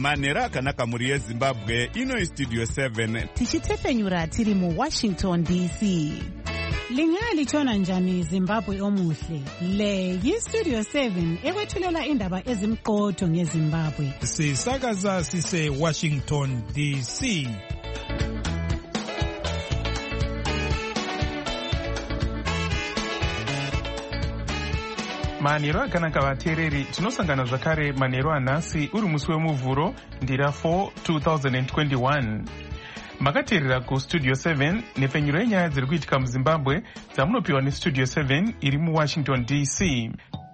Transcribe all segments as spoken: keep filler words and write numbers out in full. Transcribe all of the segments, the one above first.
manhero akanaka mhuri yezimbabwe. Ino Studio seven tichitefenyura tiri mu Washington D C. Lingalitshona njani Zimbabwe omuhle? Le yi Studio seven ekwethulela indaba ezimqotho ngeZimbabwe. Sisakaza sise Washington D C. Manhero akanaka vateereri, tinosangana zvakare manhero anhasi uri musi wemuvhuro ndira four two thousand twenty-one. Makateerera kuStudio seven nepfenyuro yenyaya dziri kuitika muZimbabwe dzamunopiwa neStudio seven iri muWashington D C.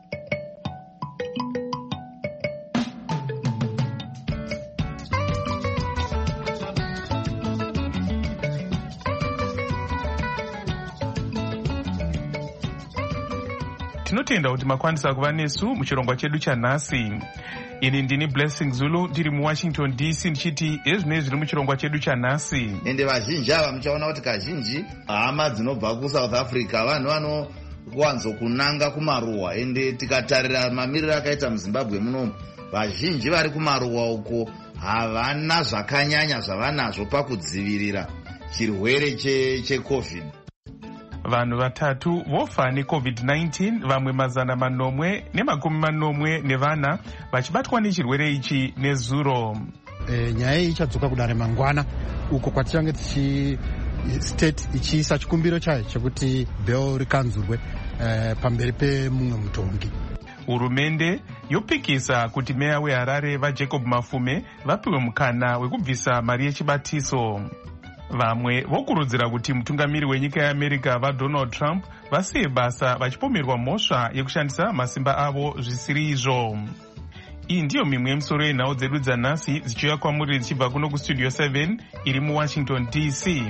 Tinotenda kuti makwanisa kuva nesu muchirongwa chedu chanhasi. Ini ndini Blessing Zulu ndiri muWashington D C ndichiti ezvinei zviri muchirongwa chedu chanhasi. Ende vazhinji ava muchaona kuti kazhinji hama dzinobva kuSouth Africa vanhu vanowanzo kunanga kumaruwa. Ende tikatarira mamiriro akaita muZimbabwe muno, vazhinji vari kumaruwa uko havana zvakanyanya zvavanazvo pakudzivirira chirwere cheCovid. Vanhu vatatu vofa neCovid nineteen, vamwe mazana manomwe nemakumi manomwe nevana vachibatwa nechirwere ichi nezuro. E, nyaya iyi ichadzoka kudare mangwana uko kwatichange tichi state ichiisa chikumbiro chayo chekuti bill rikanzurwe e, pamberi pemumwe mutongi. Hurumende yopikisa kuti meya weHarare vaJacob Mafume vapiwe mukana wekubvisa mari yechibatiso. Vamwe vokurudzira kuti mutungamiri wenyika yeAmerica vaDonald Trump vasiye basa vachipomerwa mhosva yekushandisa masimba avo zvisiri izvo. Iyi ndiyo mimwe yemisoro yenhau dzedu dzanhasi dzichiuya kwamuri dzichibva kuno kuStudio seven iri muWashington D C.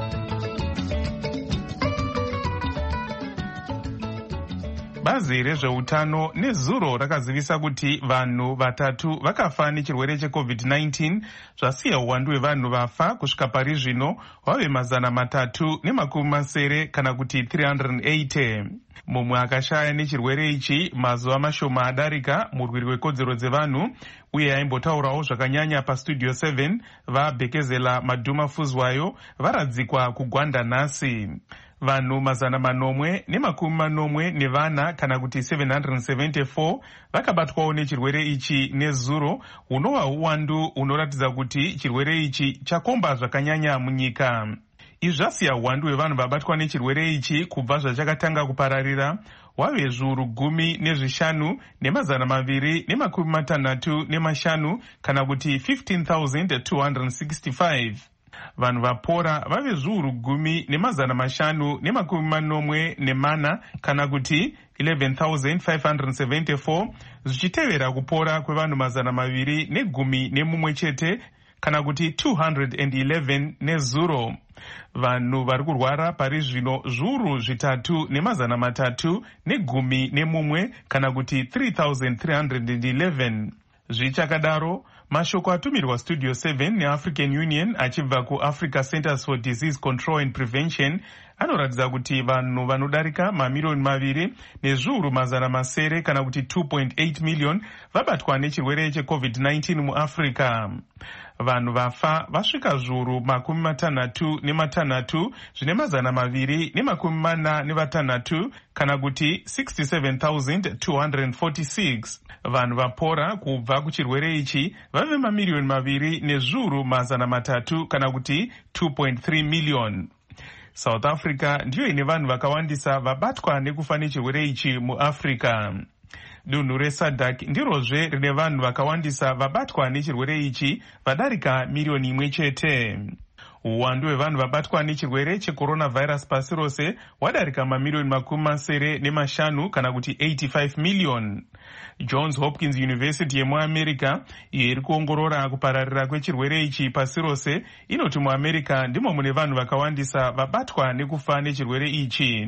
Bazi rezveutano nezuro rakazivisa kuti vanhu vatatu vakafa nechirwere cheCovid nineteen, zvasiya uwandu hwevanhu vafa kusvika pari zvino wave mazana matatu nemakumi masere kana kuti three hundred eighty. Mumwe akashaya nechirwere ichi mazuva mashoma adarika, murwiri wekodzero dzevanhu uye aimbotaurawo zvakanyanya paStudio seven vaBhekezela Madhuma Fuzwayo varadzikwa kugwanda nhasi. Vanhu mazana manomwe nemakumi manomwe nevana kana kuti seven hundred seventy-four vakabatwawo nechirwere ichi nezuro, hunova uwandu unoratidza kuti chirwere ichi chakomba zvakanyanya munyika. Izvi zvasiya uwandu hwevanhu vabatwa nechirwere ichi kubva zvachakatanga kupararira wave zviuru gumi nezvishanu nemazana maviri nemakumi matanhatu nemashanu kana kuti fifteen thousand two hundred sixty-five. Vanhu vapora vave zviuru gumi nemazana mashanu nemakumi manomwe nemana kana kuti eleven thousand five hundred seventy-four, zvichitevera kupora kwevanhu mazana maviri negumi nemumwe chete kana kuti two hundred eleven nezuro. Vanhu vari kurwara pari zvino zviuru zvitatu nemazana matatu negumi nemumwe kana kuti three thousand three hundred eleven. Zvichakadaro, mashoko atumirwa Studio seven neAfrican Union achibva kuAfrica Centers for Disease Control and Prevention anoratidza kuti vanhu vanodarika mamiliyoni maviri nezviuru mazana masere kana kuti two point eight million vabatwa nechirwere cheCovid nineteen muAfrica. Vanhu vafa vasvika zviuru makumi matanhatu nematanhatu zvine mazana maviri nemakumi mana nevatanhatu kana kuti sixty-seven thousand two hundred forty-six. Vanhu vapora kubva kuchirwere ichi vave mamiliyoni maviri nezviuru mazana matatu kana kuti two point three million. South Africa ndiyo ine vanhu vakawandisa vabatwa nekufa nechirwere ichi muAfrica. Dunhu reSADC ndirozve rine vanhu vakawandisa vabatwa nechirwere ichi vadarika miliyoni imwe chete. Uwandu hwevanhu vabatwa nechirwere checoronavirus pasi rose wadarika mamiliyoni makumi masere nemashanu kana kuti eighty-five million. Johns Hopkins University yemuAmerica iyo iri kuongorora kupararira kwechirwere ichi pasi rose inoti muAmerica ndimo mune vanhu vakawandisa vabatwa nekufa nechirwere ichi.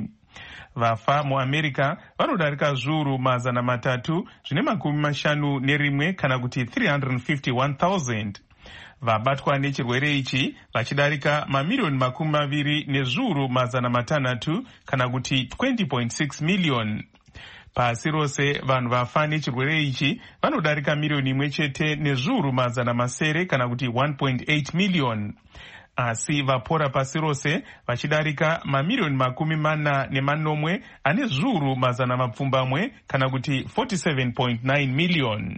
Vafa muAmerica vanodarika zviuru mazana matatu zvine makumi mashanu nerimwe kana kuti three hundred fifty-one thousand. Vabatwa nechirwere ichi vachidarika mamiliyoni makumi maviri nezviuru mazana matanhatu kana kuti twenty point six million. Pasi rose vanhu vafa nechirwere ichi vanodarika miriyoni imwe chete nezviuru mazana masere kana kuti one point eight million. Asi vapora pasi rose vachidarika mamiriyoni makumi mana nemanomwe ane zviuru mazana mapfumbamwe kana kuti forty-seven point nine million.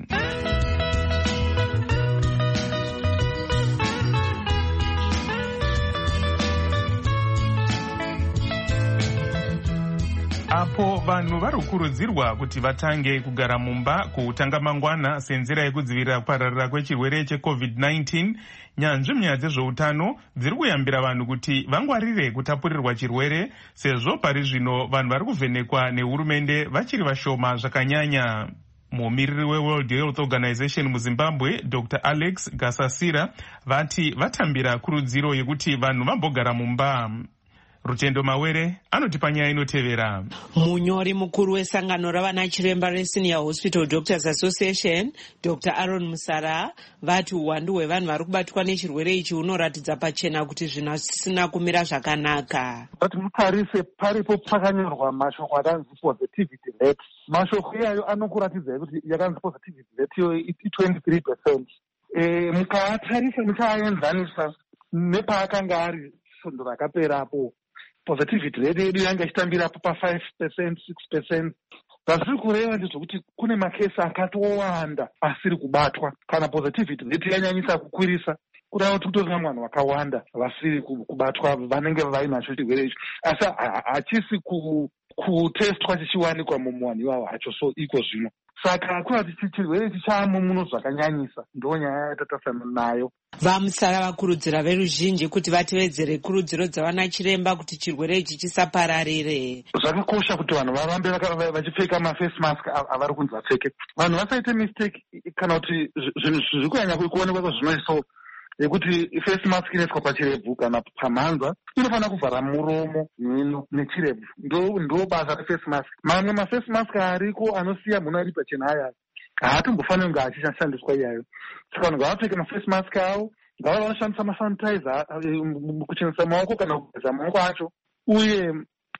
Apo vanhu varikurudzirwa kuti vatange kugara mumba kutanga mangwana senzira yekudzivirira kupararira kwechirwere checovid nineteen, nyanzvi munyaya dzezveutano dziri kuyambira vanhu kuti vangwarire kutapurirwa chirwere, sezvo pari zvino vanhu vari kuvhenekwa nehurumende vachiri vashoma zvakanyanya. Mumiriri weWorld Health Organization muZimbabwe, Doctor Alex Gasasira, vati vatambira kurudziro yekuti vanhu vambogara mumba. Rutendo Mawere anoti panyaya inotevera. Munyori mukuru wesangano ravana chiremba reSenior Hospital Doctors Association, Doctor Aaron Musara, vati uwandu hwevanhu vari kubatwa nechirwere ichi unoratidza pachena kuti zvinasina kumira zvakanaka. Kuti mutarise paripo pakanyorwa mashoko akanzi positivity rate. Mashoko iyayo anokuratidza kuti yakanzi positivity rate iyo twenty-three percent. Eh mukatarisa mukaenzanisa nepaakanga ari fundo rakaperapo. Positivity rate yedu yanga ichitambira pa five percent, six percent. Zviri kureva ndezvokuti kune makesi akatowanda asiri kubatwa kana positivity rate yanyanyisa kukwirisa. Kureva kuti kutori vanhu vakawanda vasiri kubatwa vanenge vainacho chirwere ichi. Asi hachisi kutestwa chichiwanikwa mumuwanhu iwawo hacho, so iko zvino. Saka kurati chirwere ichi chaamo muno zvakanyanyisa, ndo nyaya yatatasana nayo. Vamusara vakurudzira veruzhinji kuti vatevedzere kurudziro dzavana chiremba kuti chirwere ichi chisapararire. Zvakakosha kuti vanhu varambe vachipfeka maface mask avari kunzi vapfeke. Vanhu vasaite mistake kana kuti zvinhu zviri kunyanya kuonekwa kwazvinoiso yekuti face mask inoiswa pachirebvu kana pamhanza inofanira kuvhara muromo, mhino nechirebvu. Ndo ndo basa reface mask. Mamwe maface mask ariko anosiya munhu ari pachena aya haatombofaniri kunge achishandiswa iyayo. Saka vanhu ngavapfeke maface mask avo, ngava vanoshandisa masanitizer kuchenesa maoko kana kugeza maoko acho, uye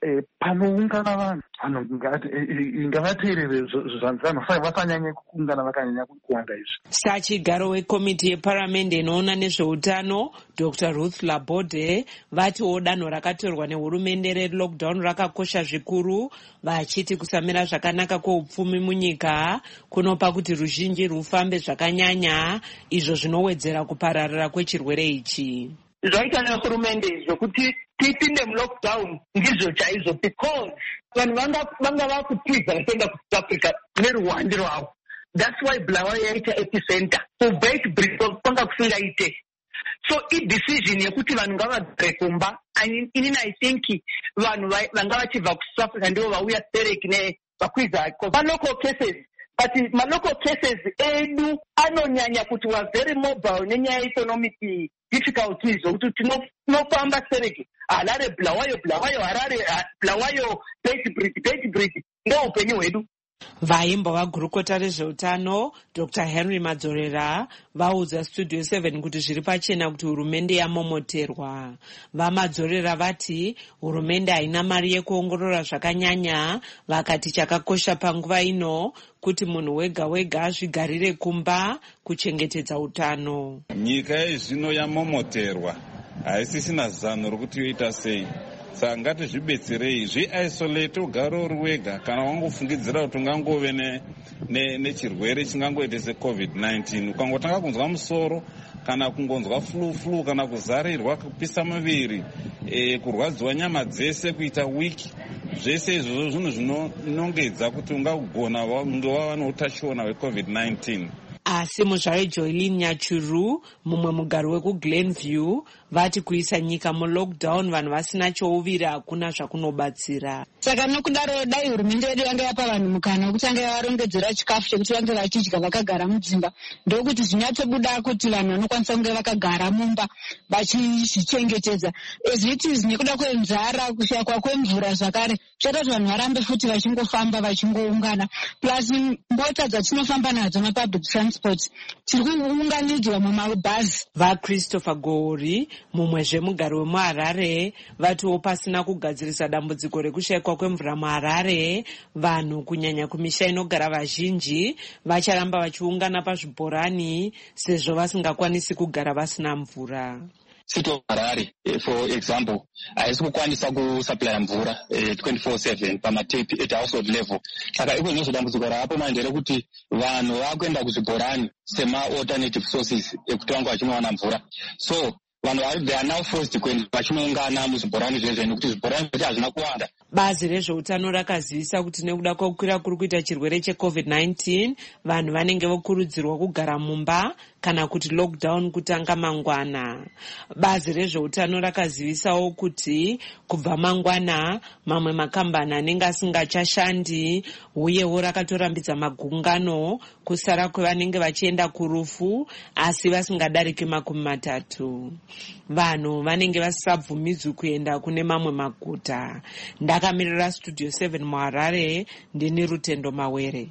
panoungana vanhu vanhu ngavateerere zvanzano sai vasanyanye kuungana vakanyanya kuwanda izvi. Sachigaro wekomiti yeparamende inoona nezveutano, Doctor Ruth Labode, vatiwo danho rakatorwa nehurumende relockdown rakakosha zvikuru, vachiti kusamira zvakanaka kweupfumi munyika kunopa kuti ruzhinji rufambe zvakanyanya, izvo zvinowedzera kupararira kwechirwere ichi. Zvaita nehurumende zvokuti tipinde mulockdown ndizvo chaizvo, because vanhu vanga vakutiza vachienda kuSouth Africa neruwande rwavo. That's why Bulawayo yaita epicenter. Kubva ichibreak kwanga kusingaite. So idecision yekuti vanhu ngavagare kumba. Inini I think vanhu vanga vachibva kuSouth Africa ndivo vauya Serek nevakwidza local cases. But local cases edu anonyanya kuti wa very mobile nenyaya economic difficulties zokuti tinofamba Serek, Harare, Bulawayo, Bulawayo, Harare, Bulawayo, Beitbridge, Beitbridge, ndo upenyu hwedu. Vaimba vagurukota rezveutano Doctor Henry Madzorera vaudza Studio seven kuti zviri pachena kuti hurumende yamomoterwa. VaMadzorera vati hurumende haina mari yekuongorora zvakanyanya, vakati chakakosha panguva ino kuti munhu wega wega azvigarire kumba kuchengetedza utano. Nyika yezvino yamomoterwa, haisisina zano rokuti yoita sei. Saka ngatizvibetserei, zviisolate ugare uri wega kana wangofungidzira kuti ungangove nechirwere chingangoite secovid nineteen. Ukangotanga kunzwa musoro kana kungonzwa flu flu kana kuzarirwa kupisa muviri, e, kurwadziwa nyama dzese, kuita wiki, zvese izvozvo zvinhu zvinonongedza kuti ungagona kunge wava neutachiona hwecovid nineteen. Asi muzvare Joylin Nyachuru, mumwe mugari wekuGlenview, vati kuisa nyika mulockdown vanhu vasina chouvira hakuna zvakunobatsira. Saka nokudaro dai hurumende yedu yanga yapa vanhu mukana wekuti yanga yavarongedzera chikafu chekuti vange vachidya vakagara mudzimba, ndokuti zvinyatsobuda kuti vanhu vanokwanisa kunge vakagara mumba vachizvichengetedza. As it is, nekuda kwenzara, kushakwa kwemvura zvakare, zvaita kuti vanhu varambe futi vachingofamba vachingoungana. Plus mota dzatinofamba nadzo mapublic transport tiri kuunganidzwa mumabhazi. VaChristopher Gori mumwezve mugari wemuharare vatiwo pasina kugadzirisa dambudziko rekushayikwa kwemvura muharare, vanhu kunyanya kumisha inogara vazhinji vacharamba vachiungana pazvibhorani sezvo vasingakwanisi kugara vasina mvura. City of Harare, for example, haisi kukwanisa kusupply mvura twenty-four seven pamatepi at household level. Saka iko ndizvo dambudziko rapo manje rekuti vanhu vakuenda kuzvibhorani sema alternative sources ekuti vange vachinowana mvura. So vanhu they are now forced kuenda vachinoungana muzvibhorani zvezvo nekuti zvibhorani zvedu hazvina kuwanda. Bazi rezveutano rakazivisa kuti nekuda kwekukwira kuri kuita chirwere checovid nineteen, vanhu vanenge vokurudzirwa kugara mumba kana kuti lockdown kutanga mangwana. Bazi rezveutano rakazivisawo kuti kubva mangwana mamwe makambani anenge asingachashandi, uyewo rakatorambidza magungano kusara kwevanenge vachienda kurufu asi vasingadariki makumi matatu. Vanhu vanenge vasisabvumidzwi kuenda kune mamwe maguta. Ndakamirira Studio seven muHarare, ndini Rutendo Mawere.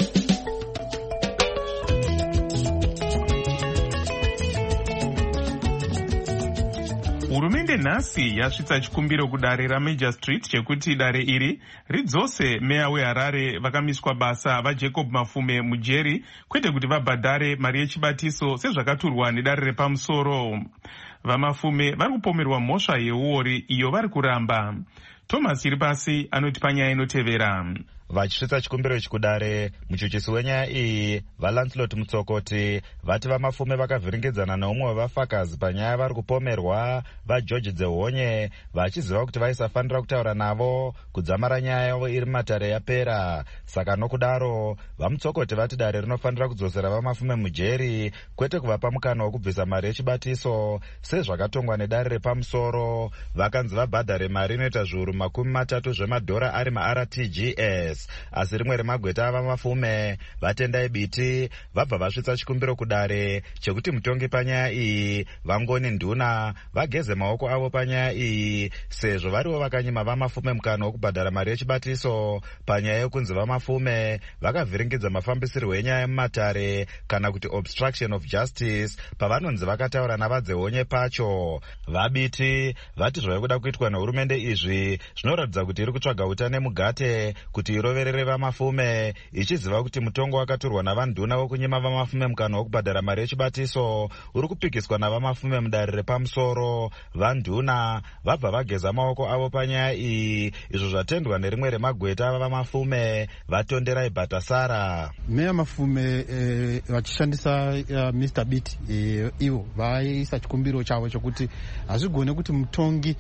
Hurumende nhasi yasvitsa chikumbiro kudare raMajor Street chekuti dare iri ridzose meya weHarare vakamiswa basa vaJacob Mafume mujeri, kwete kuti vabhadhare mari yechibatiso sezvakaturwa nedare repamusoro. VaMafume vari kupomerwa mhosva yeuori iyo vari kuramba. Thomas Chiripasi anoti panyaya inotevera. Vachisvitsa chikumbiro ichi kudare, muchuchisi wenyaya iyi vaLancelot Mutsokoti vati VaMafume vakavhiringidzana neumwe wevafakazi panyaya vari kupomerwa vaGeorge Dzehonye, vachiziva kuti vaisafanira kutaura navo kudzamara nyaya yavo iri matare yapera. Saka nokudaro vaMutsokoti vati dare rinofanira kudzosera VaMafume mujeri, kwete kuvapa mukana wokubvisa mari yechibatiso sezvakatongwa nedare repamusoro. Vakanzi vabhadhare mari inoita zviuru makumi matatu zvemadhora ari maR T G S. Asi rimwe remagweta avaMafume vatendai biti vabva vasvitsa chikumbiro kudare chekuti mutongi panyaya iyi Vangoni Nduna vageze maoko avo panyaya iyi, sezvo variwo vakanyima VaMafume mukana wokubhadhara mari yechibatiso panyaya yokunzi VaMafume vakavhiringidza mafambisirwo enyaya mumatare kana kuti obstruction of justice pavanonzi vakataura navaDzehonye pacho. Vabiti vati zvavaikuda kuitwa nehurumende izvi zvinoratidza kuti iri kutsvaga utane mugate kuti iroverere VaMafume, ichiziva kuti mutongo wakaturwa navaNduna wokunyima VaMafume mukana wokubhadhara mari yechibatiso uri kupikiswa navaMafume mudare repamusoro. VaNduna vabva vageza maoko avo panyaya iyi, izvo zvatendwa nerimwe remagweta vavaMafume vaTonderai Bhatasara. Meya Mafume eh, vachishandisa uh, Mister Biti eh, ivo vaisa chikumbiro chavo chokuti hazvigone kuti mutongi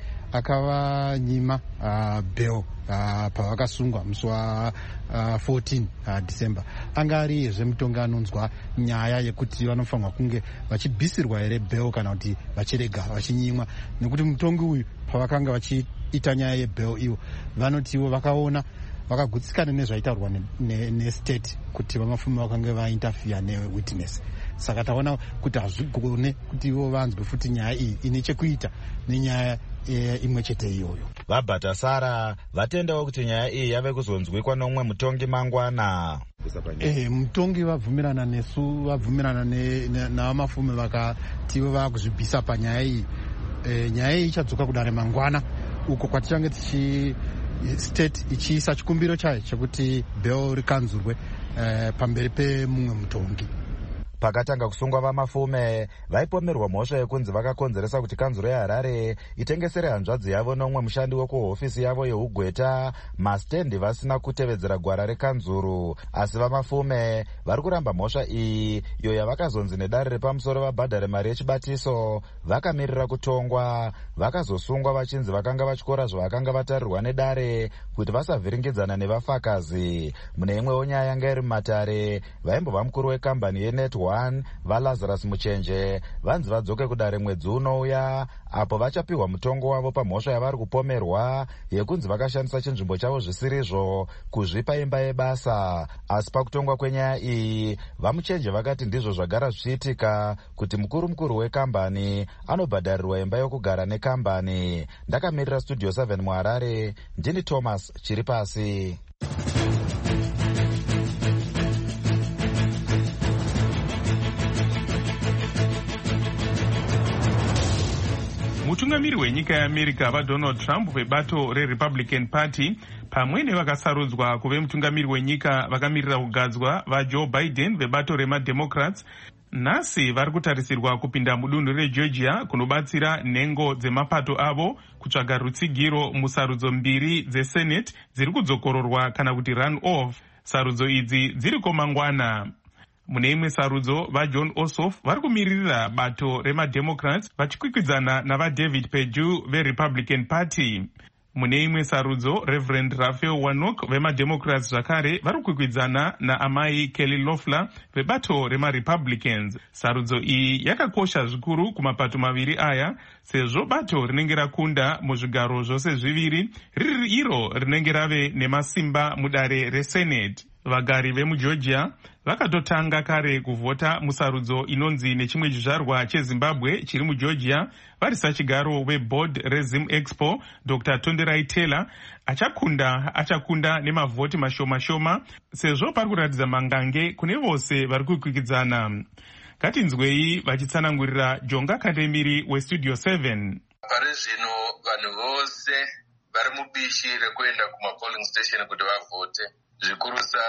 akavanyima uh, bail uh, pavakasungwa musi wa uh, fourteen uh, December. Anga ariyezve mutongi anonzwa nyaya yekuti vanofanirwa kunge vachibhisirwa here bail kana kuti vachirega vachinyimwa, nekuti mutongi uyu pavakanga vachiita nyaya yebail ivo vanotiwo vakaona vakagutsikana nezvaitaurwa nestate ne, ne kuti VaMafume vakanga vainterfere newitness. Saka taona kuti hazvigone kuti ivo vanzwe futi nyaya iyi ine chekuita nenyaya e, imwe chete iyoyo. VaBhatasara vatendawo kuti nyaya iyi yave kuzonzwikwa nomwe mutongi mangwana. Eh, mutongi vabvumirana nesu vabvumirana navaMafume vakati vakuzvibvisa panyaya iyi. E, nyaya iyi ichadzoka kudare mangwana uko kwatichange tichi state ichiisa chikumbiro chayo chekuti bail rikanzurwe eh, pamberi pemumwe mutongi. Pakatanga kusungwa VaMafume vaipomerwa mhosva yekunzi vakakonzeresa kuti kanzuro yeHarare itengesere hanzvadzi yavo nomwe mushandi wekuhofisi yavo yeugweta mastendi vasina kutevedzera gwara rekanzuru. Asi VaMafume vari kuramba mhosva iyi, iyo yavakazonzi nedare repamusoro vabhadhare mari yechibatiso, vakamirira kutongwa. Vakazosungwa vachinzi vakanga vachikora zvavakanga vatarirwa nedare kuti vasavhiringidzana nevafakazi. Mune imwewo nyaya yanga iri mumatare, vaimbova mukuru wekambani yeNetwork vaLazarus Muchenje vanzi vadzoke kudare mwedzi unouya, apo vachapiwa mutongo wavo pamhosva yavari kupomerwa yekunzi vakashandisa chinzvimbo chavo zvisirizvo kuzvipa imba yebasa. Asi pakutongwa kwenyaya iyi vaMuchenje vakati ndizvo zvagara zvichiitika, kuti mukuru mukuru wekambani anobhadharirwa imba yokugara nekambani. Ndakamirira Studio seven muHarare, ndini Thomas Chiripasi. mutungamiri wenyika yeamerica vadonald trump vebato rerepublican party pamwe nevakasarudzwa kuve mutungamiri wenyika vakamirira kugadzwa vajoe biden vebato remademocrats nhasi vari kutarisirwa kupinda mudunhu regeorgia kunobatsira nhengo dzemapato avo kutsvaga rutsigiro musarudzo mbiri dzesenate dziri kudzokororwa kana kuti run off. Sarudzo idzi dziriko mangwana. Mune imwe sarudzo vajohn ossoff vari kumiririra bato remademocrats vachikwikwidzana navadavid perdue verepublican party. Mune imwe sarudzo reverend raphael warnock vemademocrats zvakare vari kukwikwidzana naamai kelly loeffler vebato remarepublicans. Sarudzo iyi yakakosha zvikuru kumapato maviri aya sezvo bato rinenge rakunda muzvigaro zvose zviviri riri iro rinenge rave nemasimba mudare resenate. Vagari vemugeorgia vakatotanga kare kuvhota musarudzo inonzi nechimwe chizvarwa chezimbabwe chiri mugeorgia vari sachigaro weboard rezim expo dr tonderai taylor achakunda achakunda nemavhoti mashoma shoma sezvo pari kuratidza mangange kune vose vari kukwikwidzana. Ngatinzwei vachitsanangurira jonga katemiri westudio seven. Pari zvino vanhu vose vari mubishi rekuenda kumapolling station kuti vavhote, zvikurusa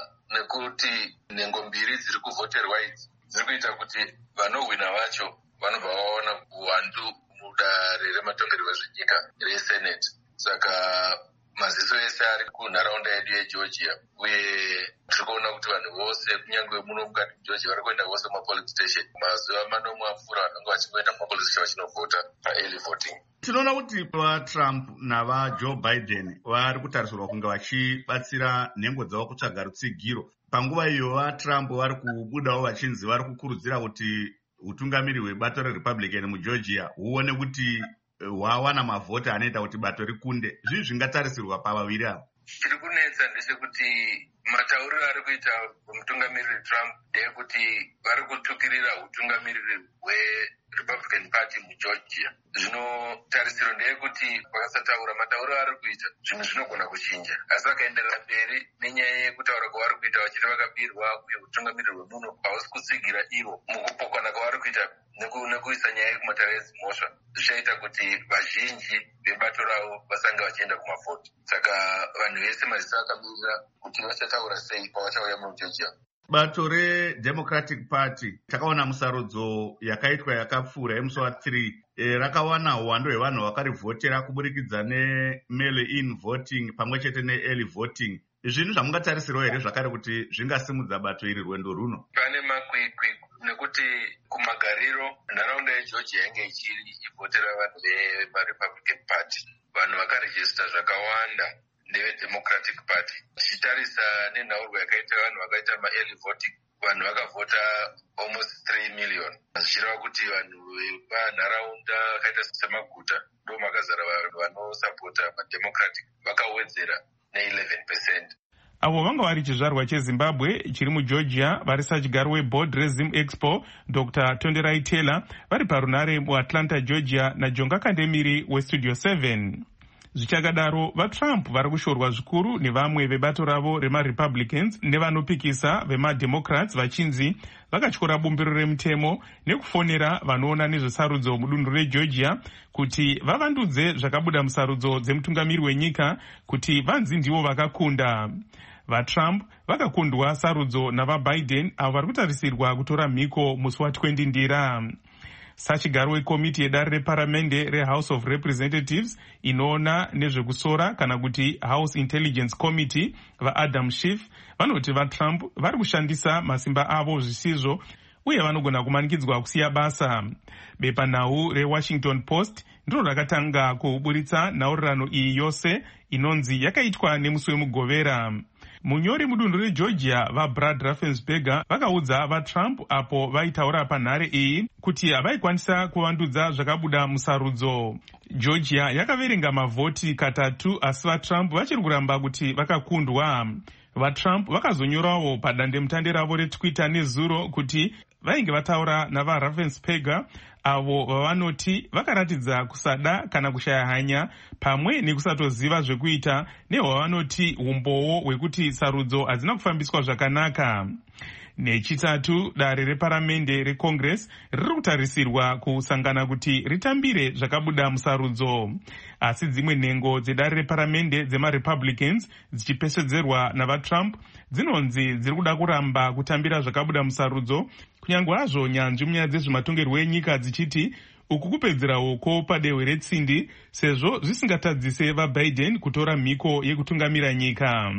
nekuti nhengo mbiri dziri kuvhoterwa idzi dziri kuita kuti vanohwina vacho vanobva vaona uwandu mudare rematongerwo ezvenyika resenate. Saka maziso ese ari kunharaunda yedu yegeorgia uye tiri kuona kuti vanhu vose kunyange muno mukati mugeorgia vari kuenda vose kumapolling station. Mazuva manomwe apfuura vanenge vachingoenda kumapolling station vachinovhota paearly voting. Tinoona kuti vaTrump navajoe Biden vari kutarisirwa kunge vachibatsira nhengo dzavo kutsvaga rutsigiro. Panguva iyo vaTrump vari kubudawo vachinzi vari kukurudzira kuti utungamiri hwebato reRepublican mugeorgia huone kuti hwawana mavhoti anoita kuti bato rikunde. Zvivi zvingatarisirwa pavaviri ava. Chiri kunetsa ndechekuti matauriro ari kuita mutungamiriri Trump ndeyekuti vari kutukirira utungamiriri hweRepublican Party mugeorgia. Zvino tarisiro ndeyekuti vakasataura matauriro ari kuita zvinhu zvinogona kuchinja, asi vakaenderera mberi nenyaya yekutaura kwavari kuita vachiti vakabirwa uye utungamiriri hwemuno hausi kutsigira ivo mukupokana kwavari kuita nekuisa nyaya yekumatare edzimhosva, zvichaita kuti vazhinji vebato ravo vasange vachienda kumavhoti. Saka vanhu vese maziso akamirira kuti vachataura sei pavachauya mugeorgia. Bato reDemocratic Party takaona musarudzo yakaitwa yakapfuura yemusi wa3 e, rakawana uwandu hwevanhu vakarivhotera kuburikidza nemail in voting pamwe chete neearly voting. Zvinhu zvamungatarisirawo here zvakare kuti zvingasimudza bato iri rwendo runo? Pane makwikwi nekuti kumagariro nharaunda yegeorgia yange ichivhotera vanhu veRepublican Party. Vanhu vakarejista zvakawanda ndeveDemocratic Party. Tichitarisa nenhaurwa yakaita vanhu vakaita ma-early voting, vanhu vakavhota almost three million. Zvichireva kuti vanhu vepanharaunda vakaita semaguta ndo makazara vanhu vanosapota maDemocratic vakawedzera ne-eleven percent. Avo vanga vari chizvarwa chezimbabwe chiri mugeorgia vari sachigaro weboard rezim expo dr tonderai taylor vari parunare muatlanta georgia najonga kandemiri westudio seven. Zvichakadaro vaTrump vari kushorwa zvikuru nevamwe vebato ravo remarepublicans nevanopikisa vemademocrats vachinzi vakatyora bumbiro remutemo nekufonera vanoona nezvesarudzo mudunhu regeorgia kuti vavandudze zvakabuda musarudzo dzemutungamiri wenyika kuti vanzi ndivo vakakunda. VaTrump vakakundwa sarudzo navaBiden avo vari kutarisirwa kutora mhiko musi watwendi ndira. Sachigaro wekomiti yedare reparamende reHouse of Representatives inoona nezvekusora kana kuti House Intelligence Committee vaAdam Schiff vanoti vaTrump vari kushandisa masimba avo zvisizvo uye vanogona kumanikidzwa kusiya basa. Bepanhau reWashington Post ndiro rakatanga kuburitsa nhaurirano iyi yose inonzi yakaitwa nemusi wemugovera. Munyori mudunhu regeorgia vaBrad Raffensperger vakaudza vaTrump apo vaitaura panhare iyi kuti havaikwanisa kuvandudza zvakabuda musarudzo. Georgia yakaverenga mavhoti katatu asi vaTrump vachiri kuramba kuti vakakundwa. VaTrump vakazonyorawo padandemutande ravo reTwitter nezuro kuti vainge vataura navaRaffensperger avo vavanoti vakaratidza kusada kana kushaya hanya pamwe nekusatoziva zvekuita nehwavanoti umbowo hwekuti sarudzo hadzina kufambiswa zvakanaka. Nechitatu, dare reparamende recongress riri kutarisirwa kusangana kuti ritambire zvakabuda musarudzo, asi dzimwe nhengo dzedare reparamende dzemarepublicans dzichipesvedzerwa navatrump dzinonzi dziri kuda kuramba kutambira zvakabuda musarudzo, kunyange hazvo nyanzvi munyaya dzezvematongerwo enyika dzichiti uku kupedzera uko padehwe retsindi sezvo zvisingatadzise vaBiden kutora mhiko yekutungamira nyika.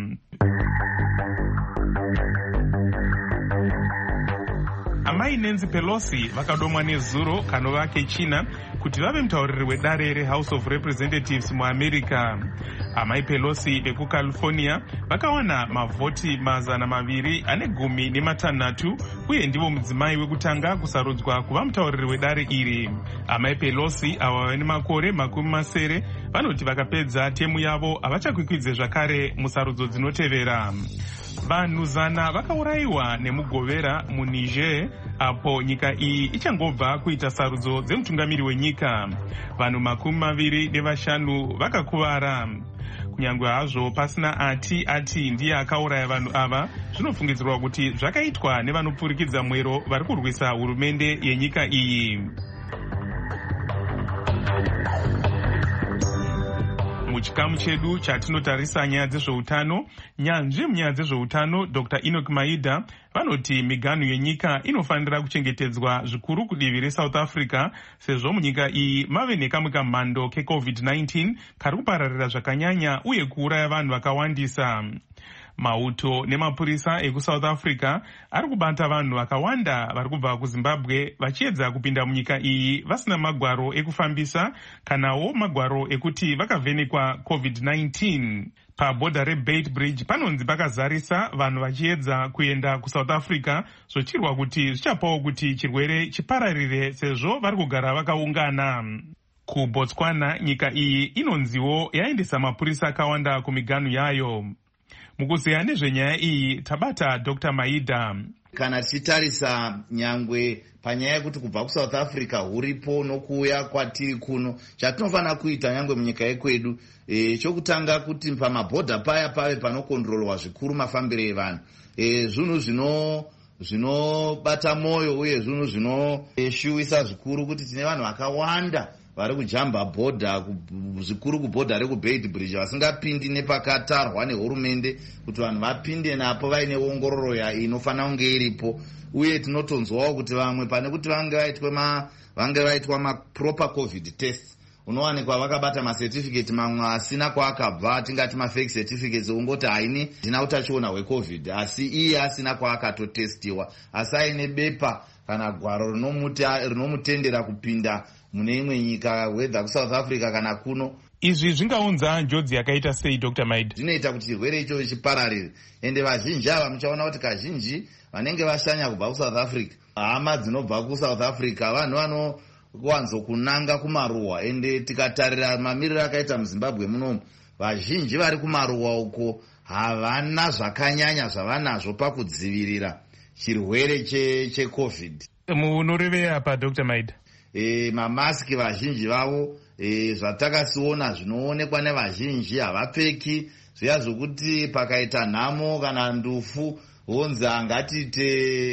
Amai Nancy Pelosi vakadomwa nezuro kanova kechina kuti vave mutauriri wedare reHouse of Representatives muAmerica. Amai Pelosi vekuCalifornia vakawana mavhoti mazana maviri ane gumi nematanhatu uye ndivo mudzimai wekutanga kusarudzwa kuva mutauriri wedare iri. Amai Pelosi ava vane makore makumi masere vanoti vakapedza temu yavo havachakwikwidze zvakare musarudzo dzinotevera. Vanhu zana vakaurayiwa nemugovera muNiger apo nyika iyi ichangobva kuita sarudzo dzemutungamiri wenyika. Vanhu makumi maviri nevashanu vakakuvara. Kunyange hazvo pasina ati ati ndiye akauraya vanhu ava, zvinofungidzirwa kuti zvakaitwa nevanopfurikidza mwero vari kurwisa hurumende yenyika iyi. Muchikamu chedu chatinotarisa nyaya dzezveutano, nyanzvi munyaya dzezveutano Doctor Enoch Maida vanoti miganhu yenyika inofanira kuchengetedzwa zvikuru kudivi reSouth Africa sezvo munyika iyi mave nekamwe kamhando kecovid nineteen kari kupararira zvakanyanya uye kuuraya vanhu vakawandisa. Mauto nemapurisa ekuSouth Africa ari kubata vanhu vakawanda vari kubva kuZimbabwe vachiedza kupinda munyika iyi vasina magwaro ekufambisa kanawo magwaro ekuti vakavhenekwa covid nineteen. Pabhodha reBeit Bridge panonzi pakazarisa vanhu vachiedza kuenda kuSouth Africa, zvochirwa kuti zvichapawo kuti chirwere chipararire sezvo vari kugara vakaungana. KuBotswana nyika iyi inonziwo yaendesa mapurisa akawanda kumiganhu yayo. Mukuziya nezvenyaya iyi tabata Doctor Maida. Kana tichitarisa nyangwe panyaya yekuti kubva kuSouth Africa huripo nokuuya kwatiri kuno, chatinofanira kuita nyangwe munyika yekwedu e, chokutanga kuti pamabhodha paya pave panokondrolwa zvikuru mafambiro evanhu. E, zvinhu zvino zvinobata moyo uye zvinhu zvinoshuwisa zvikuru kuti tine vanhu vakawanda vari kujamba bhodha zvikuru kubhodha rekuBeit Bridge vasingapindi nepakatarwa nehurumende kuti vanhu vapinde napo vaine ongororo inofanira kunge iripo. Uye tinotonzwawo kuti vamwe pane kuti vange vaitwa ma vange vaitwa maproper covid test unowanikwa vakabata macertificate mamwe asina kwaakabva, tingati mafake certificates, ungoti haini ndina utachiona hwecovid asi iye asina kwaakatotestiwa, asi aine bepa kana gwaro rinomutendera kupinda mune imwe nyika wedha kuSouth Africa kana kuno. Izvi zvingaunza njodzi yakaita sei Doctor Maid? Zvinoita kuti chirwere icho chipararire, ende vazhinji ava muchaona kuti kazhinji vanenge vashanya kubva kuSouth Africa, hama dzinobva kuSouth Africa vanhu vanowanzokunanga kumaruwa, ende tikatarira mamiriro akaita muZimbabwe munomu, vazhinji vari kumaruwa uko havana zvakanyanya zvavanazvo pakudzivirira chirwere checovid. Munorevera pa Doctor Maid? E, mamaski vazhinji vavo e, zvatakasiona zvinoonekwa nevazhinji havapfeki, zviya zvokuti pakaita nhamo kana ndufu honzi angatiite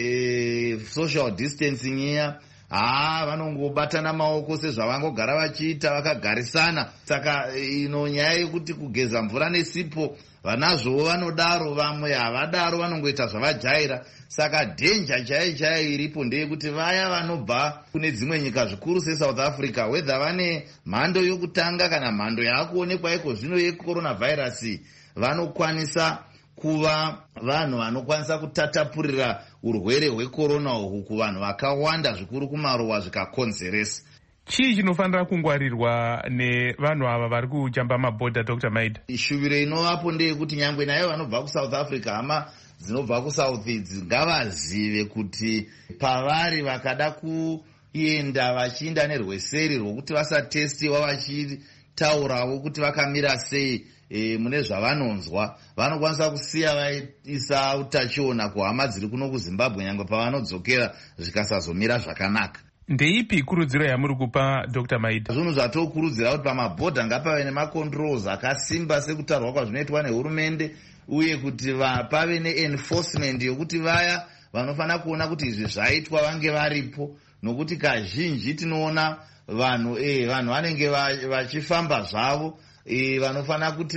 e, social distancing iya, haa vanongobatana maoko sezvavangogara vachiita vakagarisana. Saka ino nyaya yekuti kugeza mvura nesipo vanazvowo vanodaro, vamwe havadaro vanongoita zvavajaira. Saka dhenja chaiyo chaiyo iripo ndeyekuti vaya vanobva kune dzimwe nyika zvikuru seSouth Africa, wedha vane mhando yokutanga kana mhando yaakuonekwa iko zvino yecoronavirus, vanokwanisa kuva vanhu vanokwanisa kutatapurira urwere hwecorona uhu kuvanhu vakawanda zvikuru kumaruwa zvikakonzeresa. Chii chinofanira kungwarirwa nevanhu ava vari kujamba mabhodha Doctor Maid? Shuviro inovapo ndeyekuti nyangwe nayo vanobva kuSouth Africa, hama dzinobva kuSouth ngavazive kuti pavari vakada kuenda vachiinda nerweseri rwokuti vasatestiwa vachitaurawo kuti vakamira sei e, mune zvavanonzwa, vanokwanisa kusiya vaisa utachiona kuhama dziri kuno kuZimbabwe nyangwe pavanodzokera zvikasazomira zvakanaka. Ndeipi kurudziro yamuri kupa Doctor Maid? Zvinhu zvatokurudzira kuti pamabhodha ngapave nemacontrols akasimba sekutarwa kwazvinoitwa nehurumende, uye kuti pave neenforcement yokuti vaya vanofanira kuona kuti izvi zvaitwa vange varipo, nokuti kazhinji tinoona vanhu eh, vanhu vanenge vachifamba zvavo eh, vanofanira kuti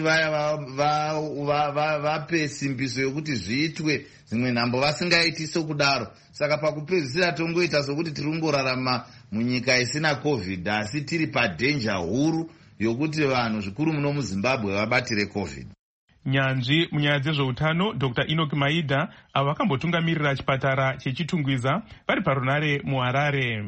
vape simbiso yokuti zviitwe dzimwe nhambo vasingaiti sokudaro. Saka pakupedzisira tongoita sokuti tiri kungorarama munyika isina covid, asi tiri padhenja huru yokuti vanhu zvikuru muno muZimbabwe vabatire covid. Nyanzvi munyaya dzezveutano Dr Enoch Maida avo vakambotungamirira chipatara chechitungwiza vari parunare muHarare.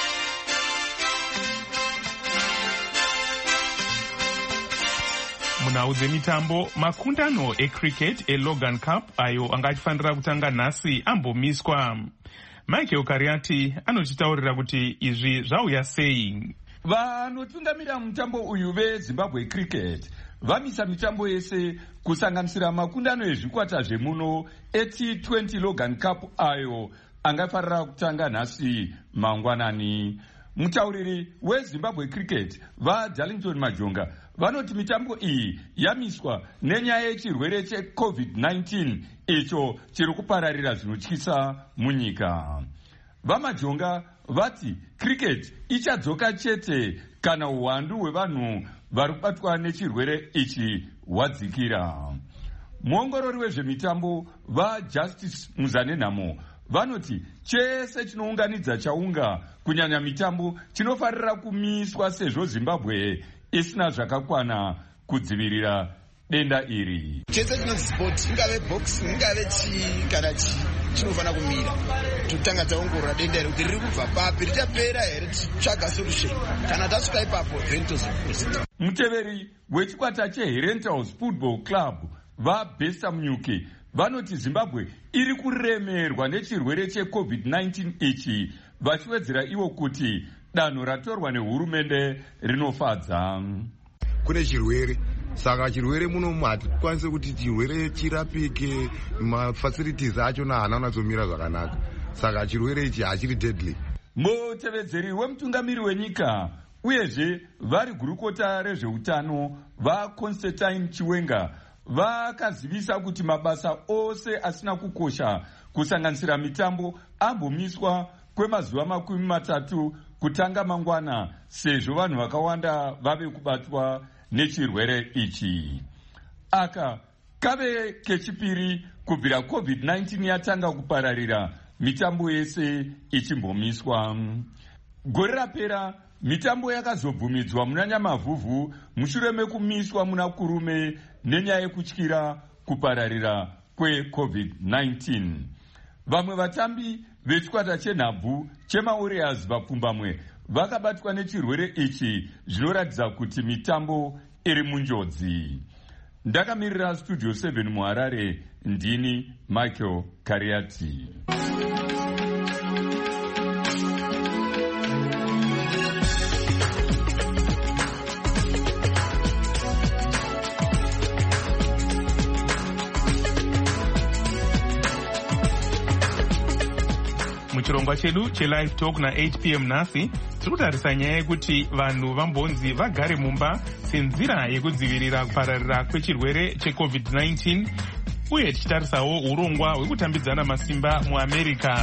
Munhau dzemitambo, makundano ecricket eLogan Cup ayo anga achifanira kutanga nhasi ambomiswa. Michael Kariati anochitaurira kuti izvi zvauya sei. Vanotungamira mutambo uyu veZimbabwe Cricket vamisa mitambo yese kusanganisira makundano ezvikwata zvemuno eT twenty Logan Cup ayo angafarira kutanga nhasi mangwanani. Mutauriri weZimbabwe Cricket vaDarlington Majonga vanoti mitambo iyi yamiswa nenyaya yechirwere checovid nineteen icho chiri kupararira zvinotyisa munyika. VaMajonga vati cricket ichadzoka chete kana uwandu hwevanhu vari kubatwa nechirwere ichi hwadzikira. Muongorori wezvemitambo vaJustice Muzanenhamo vanoti chese chinounganidza chaunga kunyanya mitambo chinofarira kumiswa sezvo Zimbabwe isina zvakakwana kudzivirira denda iri. Chese chinonzi sport, ingave boxing, ingave chi kana chi chinofanira kumira. Tutanga taongorora denda iri kuti riri kubva papi, richapera here, tichitsvaga solution. Kana tasvika ipapo then tozokuziva. Muteveri wechikwata cheHerentals Football Club vaBesta Munyuki vanoti Zimbabwe iri kuremerwa nechirwere checovid nineteen ichi, vachiwedzera iwo kuti danho ratorwa nehurumende rinofadza. Kune chirwere, saka chirwere muno hatikwanise kuti chirwere chirapike, mafacilities acho haana kunatsomira zvakanaka, saka chirwere ichi hachiri deadly. Mutevedzeri wemutungamiri wenyika uyezve vari gurukota rezveutano vaConstantine Chiwenga vakazivisa kuti mabasa ose asina kukosha kusanganisira mitambo ambomiswa kwemazuva makumi matatu kutanga mangwana sezvo vanhu vakawanda vave kubatwa nechirwere ichi. Aka kave kechipiri kubvira covid nineteen yatanga kupararira mitambo yese ichimbomiswa. Gore rapera mitambo yakazobvumidzwa muna Nyamavhuvhu mushure mekumiswa muna Kurume nenyaya yekutyira kupararira kwecovid nineteen. Vamwe vatambi vechikwata chenhabvu chemaWarriors vapfumbamwe vakabatwa nechirwere ichi, zvinoratidza kuti mitambo iri munjodzi. Ndakamirira Studio seven muHarare, ndini Michael Kariati. Muchirongwa chedu chelive talk na eight p m nhasi tiri kutarisa nyaya yekuti vanhu vambonzi vagare mumba senzira yekudzivirira kupararira kwechirwere checovid nineteen, uye tichitarisawo urongwa hwekutambidzana masimba muAmerica.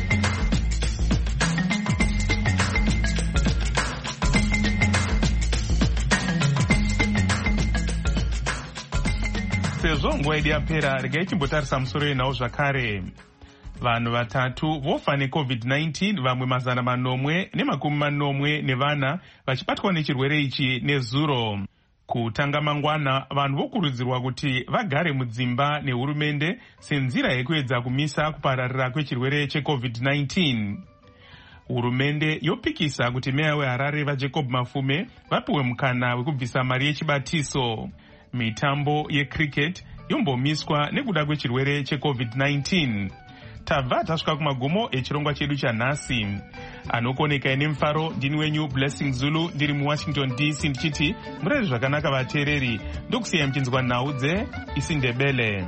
Sezvo nguva yedu yapera, regai timbotarisa musoro yenhau zvakare. Vanhu vatatu vofa necovid nineteen, vamwe mazana manomwe nemakumi manomwe nevana vachibatwa nechirwere ichi nezuro. Kutanga mangwana, vanhu vokurudzirwa kuti vagare mudzimba nehurumende senzira yekuedza kumisa kupararira kwechirwere checovid nineteen. Hurumende yopikisa kuti meya weHarare vaJacob Mafume vapiwe mukana wekubvisa mari yechibatiso. Mitambo yecricket yombomiswa nekuda kwechirwere checovid nineteen. Tabva tasvika kumagumo echirongwa chedu chanhasi. Anokoneka nemufaro ndini wenyu Blessing Zulu, ndiri muWashington D C ndichiti murere zvakanaka vateereri, ndokusiya mchinzwa nhau dzeIsindebele.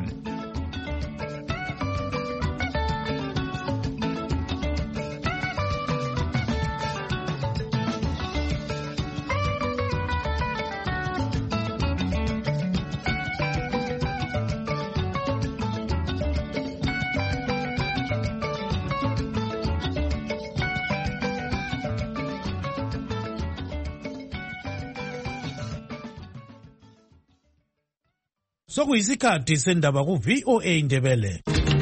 Sokuyisikhathi sendaba ku V O A Indebele.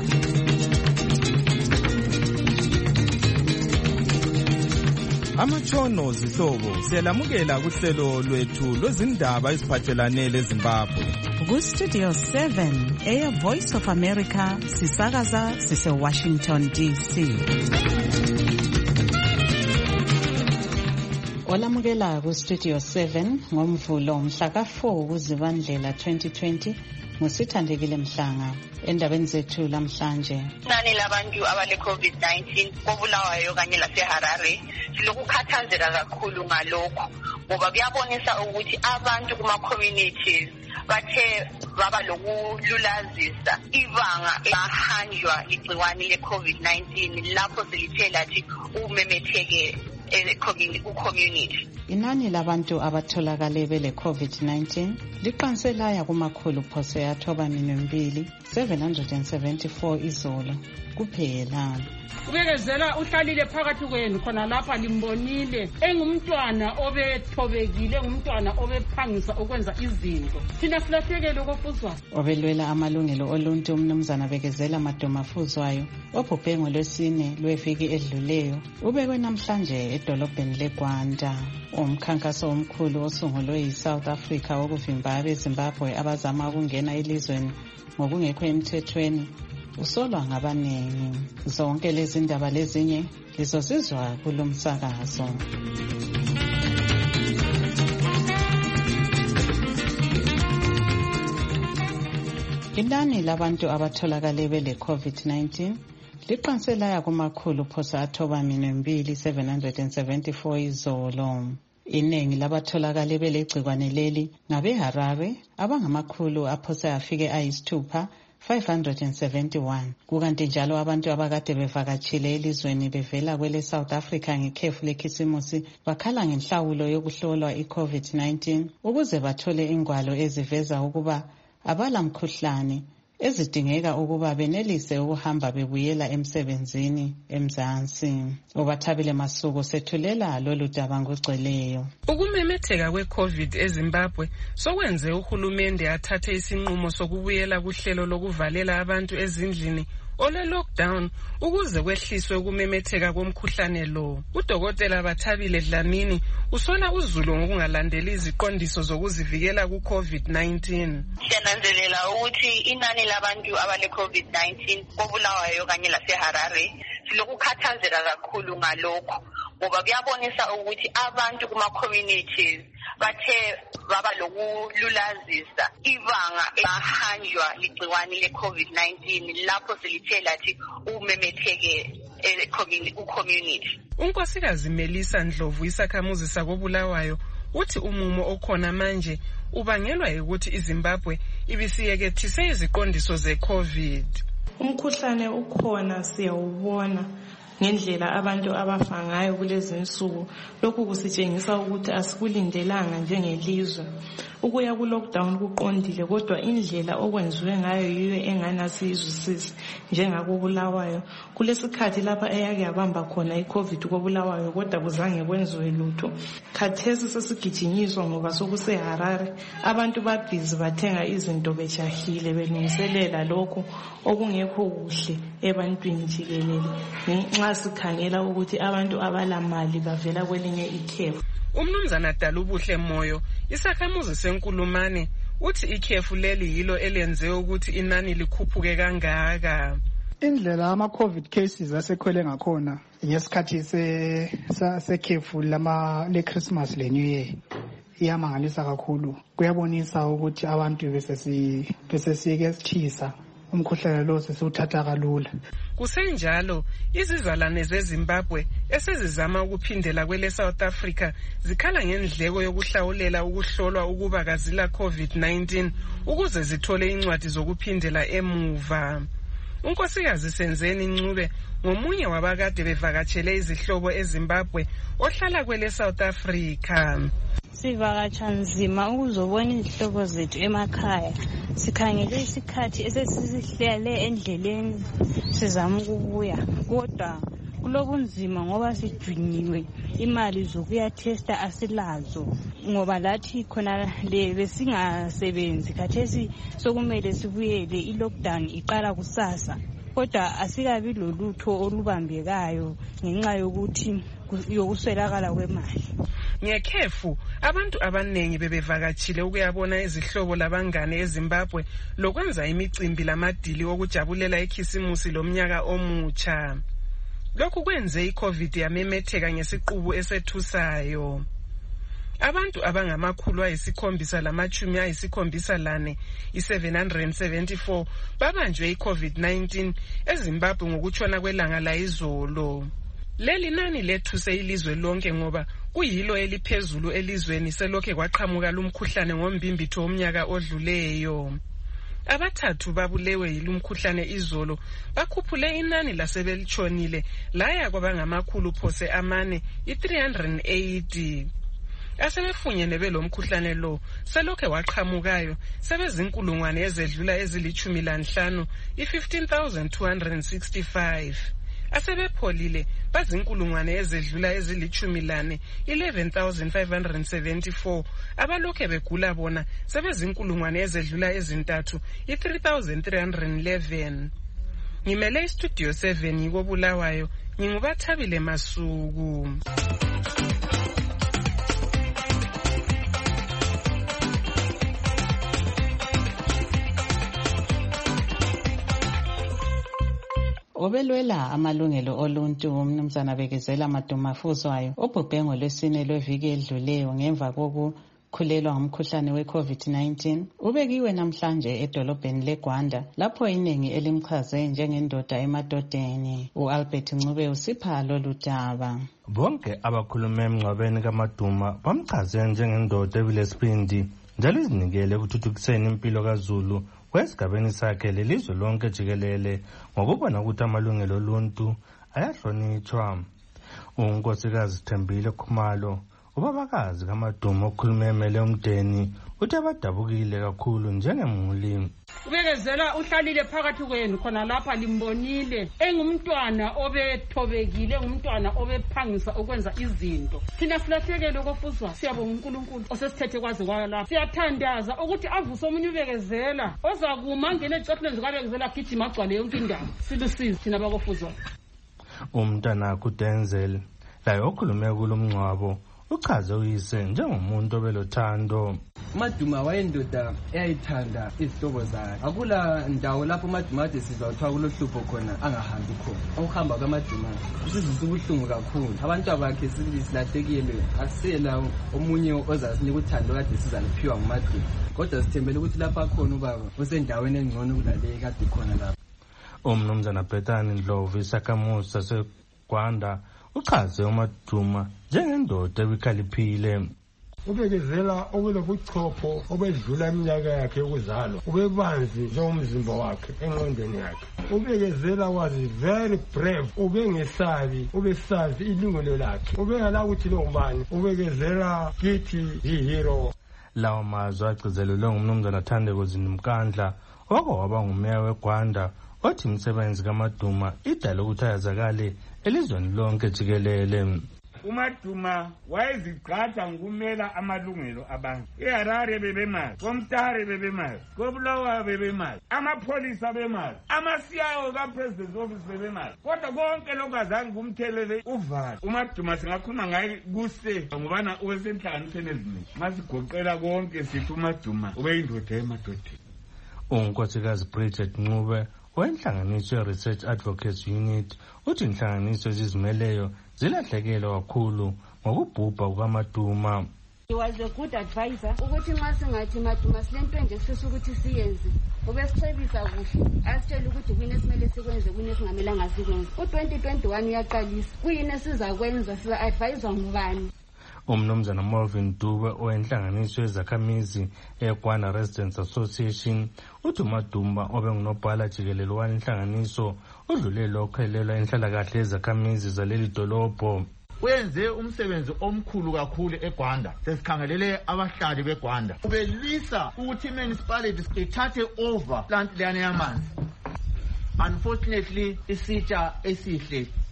Amatshono zihlobo siyalamukela kuhlelo lwethu lwezindaba eziphathelane leZimbabwe. Ku Studio seven, Air Voice of America, sisakaza sise Washington D C. Olamukela ku Studio seven ngomvulo mhla ka four kuZibandlela twenty twenty ngusithandekile Mhlanga. Endabeni zethu lamhlanje, inani labantu abale COVID nineteen koBulawayo kanye laseHarare silokukhathazeka kakhulu ngalokho ngoba kuyabonisa ukuthi abantu kuma communities bathe baba lokululazisa ibanga lahanjwa igciwane le-COVID nineteen lapho silithe lathi umemetheke ku-community. Inani labantu abatholakale bele COVID nineteen liqanselaya kumakhulu phoso yathoba minembili seven hundred seventy-four izolo kuphela. Ubekezela uhlalile phakathi kwenu khona lapha limbonile engumntwana obethobekile, ngumntwana obephangisa ukwenza izinto. Thina silahlekele ukufuzwa. Obelwela amalungelo oluntu umnumzana Bekezela Madomafuzwayo obhubhe ngolwesine lweviki edluleyo ubekwe namhlanje edolobheni leGwanda. Umkhankaso omkhulu osungulwe yiSouth Africa wokuvimba abeZimbabwe abazama ukungena elizweni ngokungekho emthethweni usolwa ngabanengi. Zonke lezi ndaba lezinye lizosizwa kulomsakazo. Inani labantu abatholakale bele COVID nineteen liqanselaya kumakhulu phosa athoba minembili seven hundred seventy-four izolo. Iningi labatholakale belegcikwane leli ngabeHarare abangamakhulu aphosa afike ayisithupha five hundred seventy-one. Kukanti njalo abantu abakade bevakatshile elizweni bevela kwele South Africa ngekhefu lekhisimusi bakhala ngenhlawulo yokuhlolwa i-COVID nineteen ukuze bathole ingwalo eziveza ukuba abala mkhuhlane ezidingeka ukuba benelise ukuhamba bebuyela emsebenzini eMzansi. Ubathabile Masuku sethulela lolu daba ngogcweleyo. Ukumemetheka kwe-COVID eZimbabwe sokwenze uhulumende athathe isinqumo sokubuyela kuhlelo lokuvalela abantu ezindlini ole lockdown ukuze kwehliswe ukumemetheka komkhuhlane lo. Udokotela Bathabile Dlamini usola uzulu ngokungalandeli iziqondiso zokuzivikela ku-COVID nineteen. Siyananzelela ukuthi inani labantu abale COVID nineteen koBulawayo kanye laseHarare silokukhathazeka kakhulu ngalokho ngoba kuyabonisa ukuthi abantu kuma communities bathe baba lokululazisa ibanga lahanjwa ligciwane le-COVID nineteen lapho silithe lathi umemetheke ku-community. Unkosikazi Melissa Ndlovu isakhamuzi sakoBulawayo uthi umumo okhona manje ubangelwa ukuthi iZimbabwe ibisiyekethise iziqondiso ze-COVID. Umkhuhlane ukhona siyawubona ngendlela abantu abafa ngayo kulezi insuku. Lokhu kusitshengisa ukuthi asikulindelanga njengelizwe. Ukuya ku lockdown kuqondile kodwa indlela okwenziwe ngayo yiyo enganasizwisisi njengakobulawayo. Kulesikhathi lapha eyake yabamba khona iCovid kobulawayo kodwa kuzange kwenziwe lutho. Khathesi sesigijinyiswa ngoba sokuseHarare abantu babhizi bathenga izinto bejahile belungiselela lokho okungekho kuhle ebantwini jikelele. Nxa sikhangela ukuthi abantu abalamali bavela kwelinye ikhefu. Umnumzana Dalubuhle Moyo isakhamuzi seNkulumane uthi ikhefu leli yilo elenze ukuthi inani likhuphuke kangaka. Indlela ama COVID cases asekhwele ngakhona ngesikhathi se sekhefu lama le Christmas le New Year iyamangalisa kakhulu. Kuyabonisa ukuthi abantu besesi besesike sithisa umkhuhlane lo sesuthatha kalula. Kusenjalo izizalwane zeZimbabwe esezizama ukuphindela kwele South Africa zikhala ngendleko yokuhlawulela ukuhlolwa ukuba kazila COVID nineteen ukuze zithole incwadi zokuphindela emuva. Unkosikazi Senzeni Ncube ngomunye wabakade bevakatshele izihlobo eZimbabwe ohlala kwele South Africa. Sivakatsha nzima ukuzobona izihlobo zethu emakhaya. Sikhangele isikhathi esesisihlele endleleni sizama ukubuya kodwa kulobunzima ngoba sijunyiwe imali zokuyatesta asilazo ngoba lathi khona le besingasebenzi khathesi sokumele sibuyele i-lockdown iqala kusasa kodwa asikabi lolutho olubambekayo ngenxa yokuthi yokuswelakala kwemali. Ngekhefu abantu abanengi bebevakatshile ukuyabona izihlobo labangane eZimbabwe lokwenza imicimbi lamadili okujabulela ikhisimusi lomnyaka omutsha. Lokhu kwenze iCovid yamemetheka ngesiqubu esethusayo. Abantu abangamakhulu ayisikhombisa lamachumi ayisikhombisa lane i-seven hundred seventy-four babanjwe i-COVID nineteen eZimbabwe ngokutshona kwelanga layizolo. Leli nani lethuse ilizwe lonke ngoba kuyilo eliphezulu elizweni selokhe kwaqhamuka lumkhuhlane ngombimbitho womnyaka odluleyo. Abathathu babulewe yilumkhuhlane izolo bakhuphule inani lasebelitshonile laya kwabangamakhulu phose amane i-three hundred eighty. Asebefunyene belomkhuhlane lo selokhe waqhamukayo sebezinkulungwane ezedlula ezilichumi lanhlanu i-fifteen thousand two hundred sixty-five. Asebepholile bazinkulungwane ezedlula ezilichumi lane eleven thousand five hundred seventy-four. Abalokhe begula bona sebezinkulungwane ezedlula ezintathu i-three thousand three hundred eleven. Ngimele iStudio seven ngikobulawayo ngingubathabile Masuku. Obelwela amalungelo oluntu umnumzana Bekezela Madumafuzwayo obhubhe ngolwesine lweviki edluleyo ngemva kokukhulelwa ngumkhuhlane we-COVID nineteen ubekiwe namhlanje edolobheni leGwanda lapho iningi elimchaze njengendoda emadodeni. U-Albert Ncube usipha lolu daba. Bonke abakhulume emngcwabeni kaMaduma bamchaze njengendoda ebilesibindi njalo izinikele ekuthuthukiseni impilo kaZulu kwesigabeni sakhe lelizwe lonke jikelele ngokubona ukuthi amalungelo oluntu ayahlonitshwa. Unkosikazi Thembile Khumalo ubabakazi kaMaduma okhulume emele umdeni uthi abadabukile kakhulu njengemuli. Ubekezela uhlalile phakathi kwenu khona lapha limbonile engumntwana obethobekile ngumntwana obephangisa ukwenza izinto. Thina silahlekele ukufuzwa siyabonga uNkulunkulu osesithethe kwaze kwalapha. Siyathandaza ukuthi avuse omunye ubekezela ozakuma ngene ecofuleni zikabekezela gijima agcwale yonke indawo. Silusizi thina bakofuzwa. Umntana kuDenzel laye okhulume kulomngcwabo uchaze uyise njengomuntu obelothando. Maduma wayendoda eyayithanda izihlobo zakhe. Akula ndawo lapho Maduma ade sizawuthiwa kulohlupho khona angahambi khona. Ukuhamba kaMaduma usizisa ubuhlungu kakhulu. Abantu abakhe silahlekile asela omunye ozasinika uthando kade sizaliphiwa nguMaduma. Kodwa sithembele ukuthi lapha khona ubaba usendaweni engcono kulale kade khona lapha. Umnumzana Bethani Ndlovu isakhamuzi saseGwanda uchaze uMaduma njengendoda ebikhaliphile. Ubekezela obulobuchopho obedlula iminyaka yakhe yokuzalwa ubebanzi njengomzimba wakhe engqondweni yakhe. Ubekezela was very brave, ubengesabi, ubesazi ilungelo lakhe, ubengala ukuthi lo ngubani. Ubekezela kithi yi-hero. Lawo mazwi agcizelelwe ngumnumzana Thandeko Zinumkandla oko waba ngumeya weGwanda othi imisebenzi kaMaduma idala ukuthi ayazakale elizweni lonke jikelele. uMaduma wayezigqaja ngokumela amalungelo abantu. eHarare bebemazi, koMtare bebemazi, koBulawayo bebemazi, amapholisa bemazi, ama-C I O ka-President Office bebemazi. Kodwa konke lokhu azange kumthelele uvalo. uMaduma singakhuluma ngaye kuse ngobana ubesenhlanganisweni eziningi. Masigoqela konke sithi uMaduma ubeyindoda emadodeni. Unkosikazi Bridget Ncube wenhlanganiso ye-Research Advocates Unit uthi inhlanganiso ezizimeleyo zilahlekelwe kakhulu ngokubhubha kukaMaduma. He was a good advisor ukuthi nxa singathi Maduma silento nje sifisa ukuthi siyenze ubesicebisa kuhle asitshela ukuthi kuyini esimele sikwenze kuyini esingamelanga sikwenze. u-twenty twenty-one uyaqalisa kuyini esizakwenza siza advisor ngubani. Umnumzana Melvin Dube owenhlanganiso yezakhamizi eGwanda Residents Association uthi uMaduma obengunobhala jikelele wanhlanganiso udlule lokho elelwa inhlalakahle yezakhamizi zaleli dolobho. Wenze umsebenzi omkhulu kakhulu eGwanda. Sesikhangelele abahlali beGwanda ubelisa ukuthi municipality ithathe over plant lana yamanzi. Unfortunately isitsha esihle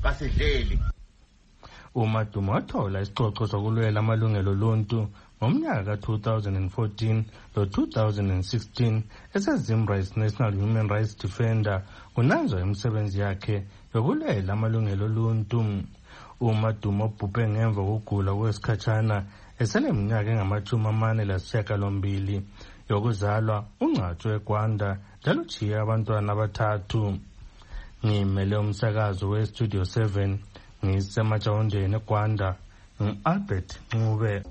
kasidleli. uMaduma wathola isicoco sokulwela amalungelo oluntu ngomnyaka ka-two thousand fourteen lo-two thousand sixteen eseZimrights National Human Rights Defender kunanzwa imisebenzi yakhe yokulwela amalungelo oluntu. uMaduma ubhubhe ngemva kokugula kwesikhatshana eseneminyaka engamashumi amane lasishiyagalombili yokuzalwa. ungcwatshwe eGwanda njalo ujiye abantwana abathathu. ngimele umsakazo we-Studio seven ngisemajawundeni eGwanda, ngi-Albert Ncube.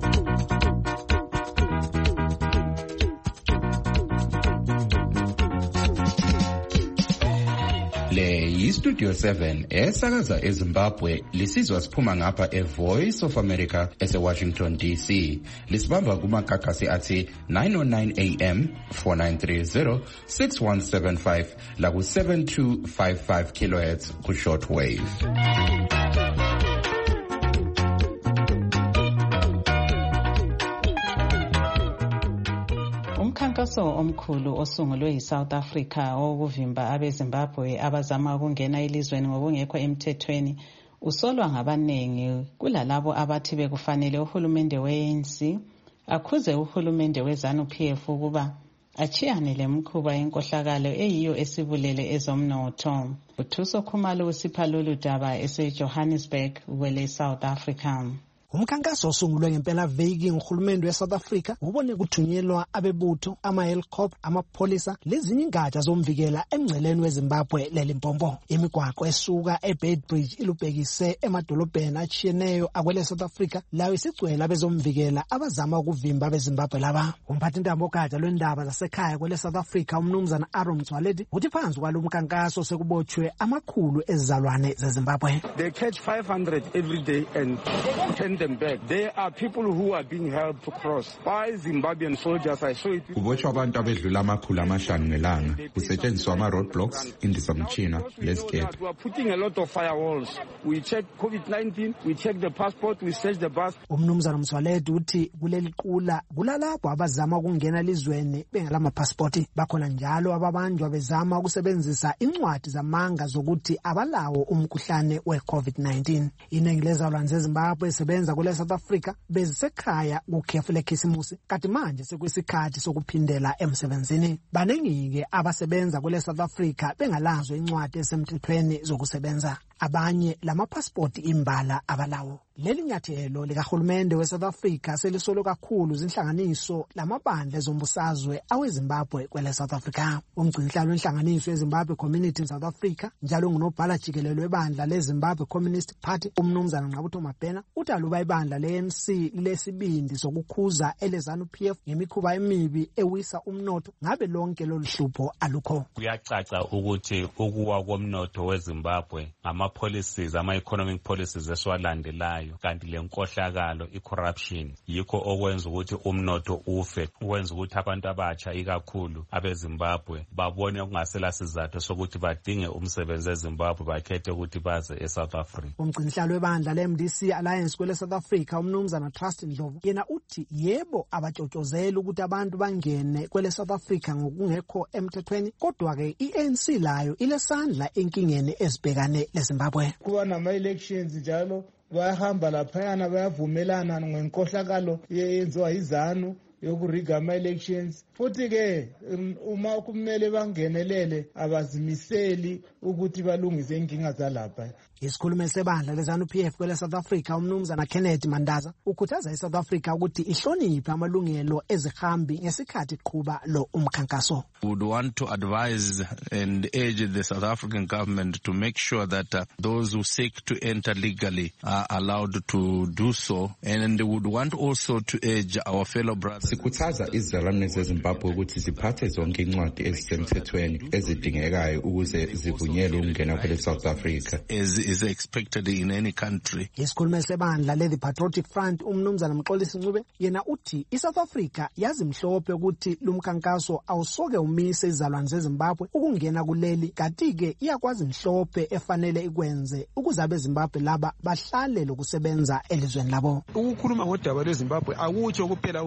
Le yi-Studio seven esakaza eZimbabwe lisizwa siphuma ngapha e-Voice of America ese-Washington D C. Lisibamba kumakakasi athi nine oh nine A M, four nine three zero, six one seven five la ku seven two five five kilohertz ku shortwave. Umkhankaso omkhulu osungulwe yiSouth Africa wokuvimba abeZimbabwe abazama ukungena elizweni ngokungekho emthethweni usolwa ngabanengi kulalabo abathi bekufanele uhulumende we-A N C akhuze uhulumende we-ZANU P F ukuba achiyane lemkhuba yenkohlakalo eyiyo esibulele ezomnotho. uThuso Khumalo usipha lolu daba ese-Johannesburg kwele South Africa. Umkhankaso osungulwe ngempela veki nguhulumende weSouth Africa ubone kuthunyelwa abebutho, ama-helicopter, amapholisa lezinye ingatsha zomvikela emngceleni weZimbabwe leLimpopo. Imigwaqo esuka eBedbridge ilubhekise emadolobheni achiyeneyo akwele South Africa layo isigcwele abezomvikela abazama ukuvimba abeZimbabwe laba. Umphathintambo wogatsha lwendaba zasekhaya kwele South Africa umnumzana Aaron Mtswaledi uthi phansi kwalo mkhankaso sekubotshwe amakhulu ezizalwane zeZimbabwe. They catch five hundred every day and ten them back. There are people who are being helped to cross by Zimbabwean soldiers. I saw it. Kubotshwa abantu abedlula amakhulu amashanu ngelanga kusetshenziswa ama roadblocks indizamtshina lezigeti. We are putting a lot of firewalls. We check COVID nineteen, we check the passport, we search the bus. Umnumzana Mtswaledi uthi kuleli qula kulalapho abazama ukungena elizweni bengela passport. Bakhona njalo ababanjwa bezama ukusebenzisa incwadi zamanga zokuthi abalawo umkhuhlane we-COVID nineteen. Iningi lezalwane zeZimbabwe sebenza kule South Africa bezisekhaya kukhefu lekhisimusi kanti manje sekuyisikhathi sokuphindela emsebenzini. Banengike abasebenza kule South Africa bengalazo incwadi esemthethweni zokusebenza. Abanye lamapassport imbala abalawo. Leli nyathelo likahulumende weSouth Africa selisolo kakhulu zinhlanganiso lamabandla ezombusazwe aweZimbabwe kwele South Africa. Umgcinhlalo wenhlanganiso yeZimbabwe Community in South Africa njalo ngunobhala jikelelo webandla leZimbabwe Communist Party umnumzana Ngqabutho Mabhena uthi aluba ibandla le-A N C lesibindi sokukhuza eleZANU P F ngemikhuba emibi ewisa umnotho ngabe lonke loluhlupho alukho. Kuyacaca ukuthi ukuwa komnotho weZimbabwe ngama policies ama-economic policies esiwalandelayo kanti le nkohlakalo i-corruption yikho okwenza ukuthi umnotho ufe, ukwenza ukuthi abantu abatsha ikakhulu abeZimbabwe babone kungasela sizathu sokuthi badinge umsebenzi eZimbabwe bakhethe ukuthi baze eSouth Africa. Umgcinhlalo webandla le-M D C Alliance kwele South Africa umnumzana Trust Ndlovu yena uthi yebo abatshotshozela ukuthi abantu bangene kwele South Africa ngokungekho emthethweni kodwa ke i-A N C layo ilesandla enkingeni ezibhekane leZimbabwe. Kuba nama-elections njalo bayahamba laphayana bayavumelana ngenkohlakalo yenziwa yiZANU yokuriga ama-elections futhi ke uma kumele bangenelele abazimiseli ukuthi balungise inkinga zalapha. Isikhulumeli sebandla leZANU P F kwele South Africa umnumzana Kenneth Mandaza ukhuthaza iSouth Africa ukuthi ihloniphe amalungelo ezihambi ngesikhathi qhuba lo umkhankaso. Would want to advise and urge the South African government to make sure that uh, those who seek to enter legally are allowed to do so, and they would want also to urge our fellow brothers. Sikhuthaza izizalwane zeZimbabwe ukuthi ziphathe zonke incwadi ezisemthethweni ezidingekayo ukuze zivunyelwe ukungena kwele South Africa. As is expected in any country. Isikhulumeli sebandla le Patriotic Front umnumzana Mxolisi Ncube yena uthi iSouth Africa yazi mhlophe ukuthi lumkhankaso awusoke umise izizalwane zeZimbabwe ukungena kuleli kanti ke iyakwazi mhlophe efanele ikwenze ukuze abeZimbabwe laba bahlale lokusebenza elizweni labo. Ukukhuluma ngodaba lweZimbabwe akutsho kuphela ukukhuluma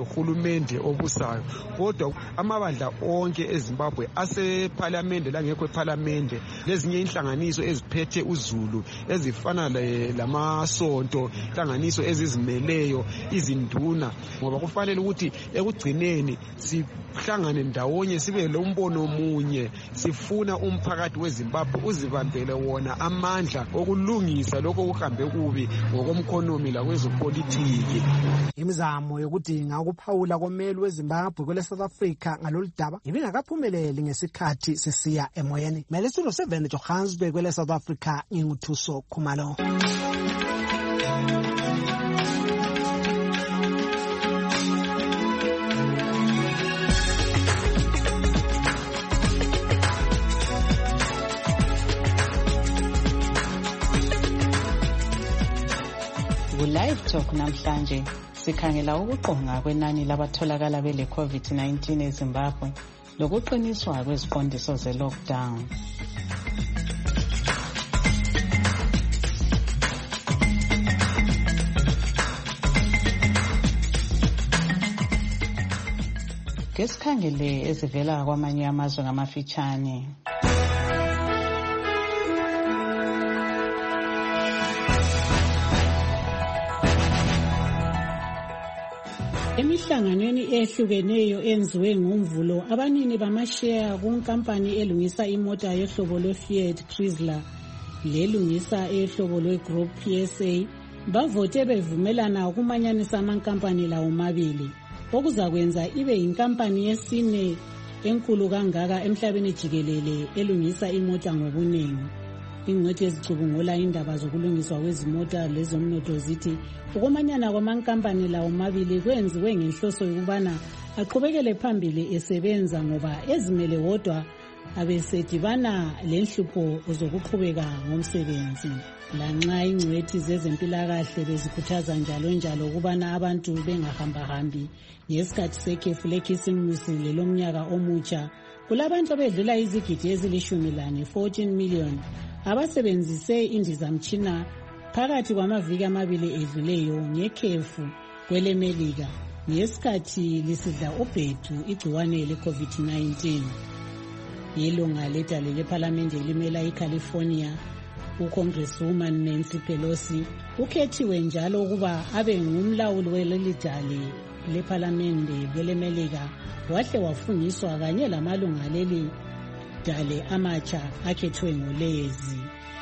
lohulumende obusayo, kodwa amabandla onke eZimbabwe asephalamende langekho ephalamende lezinye inhlanganiso eziphethe uzulu ezifana lamasonto, inhlanganiso ezizimeleyo, izinduna, ngoba kufanele ukuthi ekugcineni sihlangane ndawonye sibe lombono munye. Sifuna umphakathi weZimbabwe uzibambele wona amandla okulungisa lokho kuhambe kubi ngokomkhonomi lakwezopolitiki. Imizamo yokudinga ukuphawula komeli weZimbabwe kwele South Africa ngalolu daba ibingakaphumeleli ngesikhathi sisiya emoyeni. Melesilo seven Johannesburg kwele South Africa, nginguthuso Khumalo. Live Talk namhlanje sikhangela ukuqonga kwenani labatholakala bele COVID nineteen eZimbabwe lokuqiniswa kweziqondiso ze-lockdown. Kesikhangele ezivela kwamanye amazwe ngamafitshane. Emihlanganweni ehlukeneyo enziwe ngomvulo, abanini bamasheya kunkampani elungisa imota yohlobo lwe-Fiat Chrysler lelungisa ehlobo lwe-Group P S A bavote bevumelana ukumanyanisa amankampani lawo mabili, okuzakwenza ibe yinkampani yesine enkulu kangaka emhlabeni jikelele elungisa imota ngobunengi. Ingcwethi ezicubungula indaba zokulungiswa kwezimota lezomnotho zithi ukumanyana kwamankampani lawo mabili kwenziwe ngenhloso yokubana aqhubekele phambili esebenza, ngoba ezimele wodwa abesedibana lenhlupho zokuqhubeka ngomsebenzi. Lanxa ingcwethi zezempilakahle bezikhuthaza njalo njalo ukubana abantu bengahambahambi ngesikhathi sekhefu lekhisimusi lelomnyaka omutsha, kulabantu abedlula izigidi ezilishumi lane fourteen million abasebenzise indizamtshina phakathi kwamaviki amabili edluleyo ngekhefu kwelemelika ngesikhathi lisidla ubhedu igciwane le-COVID nineteen. Yilunga ledale lephalamende elimela iCalifornia, uCongresswoman Nancy Pelosi ukhethiwe njalo ukuba abe ngumlawuli welelidale lephalamende kwelemelika, wahle wafungiswa kanye lamalunga leli dale amatsha akhethwe ngolezi.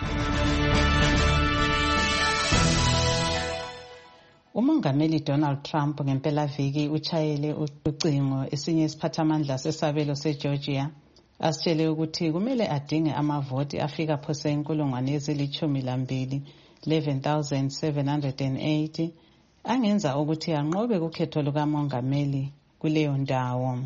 Umongameli Donald Trump ngempelaviki uchayele ucingo esinye isiphathamandla sesabelo seGeorgia asitshele ukuthi kumele adinge amavoti afika phose inkulungwane ezilithumi lambili eleven thousand seven hundred eighty angenza ukuthi anqobe kukhetho lukamongameli kuleyo ndawo.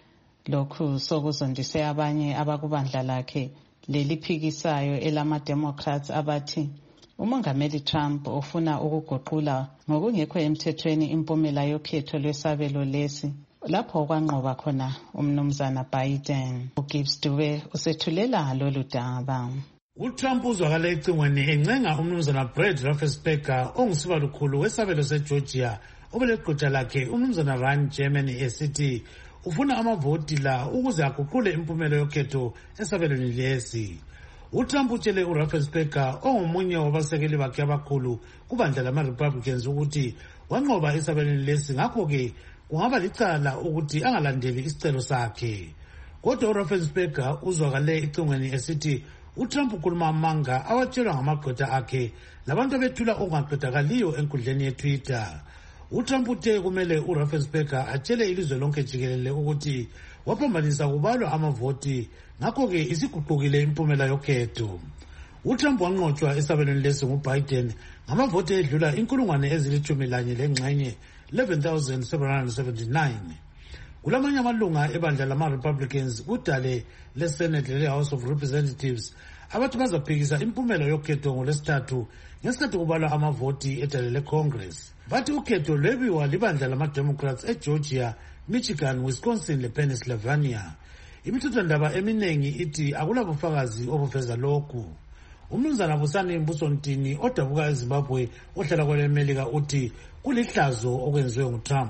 Lokhu sokuzondise abanye abakubandla lakhe leliphikisayo elama-Democrats abathi umongameli Trump ufuna ukuguqula ngokungekho emthethweni impumela yokhetho lwesabelo lesi lapho okwanqoba khona umnumzana Biden. uGibbs Dube usethulela lolu daba. uTrump uzwakale ecingweni encenga umnumzana Brad Raffensperger ongusibalukhulu wesabelo seGeorgia obeleqhutsha lakhe umnumzana Ron Germany esithi ufuna amavoti la ukuze aguqule impumela yokhetho esabelweni lesi. uTrump utshele uRaffensperger ongomunye wabasekeli bakhe abakhulu kubandla lama-Republicans ukuthi wanqoba esabelweni lesi, ngakho-ke kungaba licala ukuthi angalandeli isicelo sakhe. Kodwa uRaffensperger uzwakale ecingweni esithi uTrump ukhuluma amanga awatshelwa ngamagqwetha akhe labantu abethula okungaqedakaliyo enkundleni yeTwitter. uTrump uthe kumele uRaffensperger atshele ilizwe lonke jikelele ukuthi waphambanisa kubalwa amavoti, ngakho-ke isiguqukile impumela yokhetho. uTrump wanqotshwa esabelweni lesi nguBiden ngamavoti edlula inkulungwane ezilithumi lanye lengxenye eleven thousand seven hundred seventy-nine. Kulamanye amalunga ebandla lama-Republicans kudale leSenate lele-House of Representatives abathi bazaphikisa impumela yokhetho ngolwesithathu ngesikhathi kubalwa amavoti edale leCongress. Bathi ukhetho lwebiwa libandla lama-Democrats eGeorgia, Michigan, Wisconsin lePennsylvania. Imithethwandaba eminingi ithi akulabufakazi obuveza lokhu. Umnumzana Busani Mbusontini odabuka eZimbabwe ohlala kwelemelika uthi kulihlazo okwenziwe nguTrump.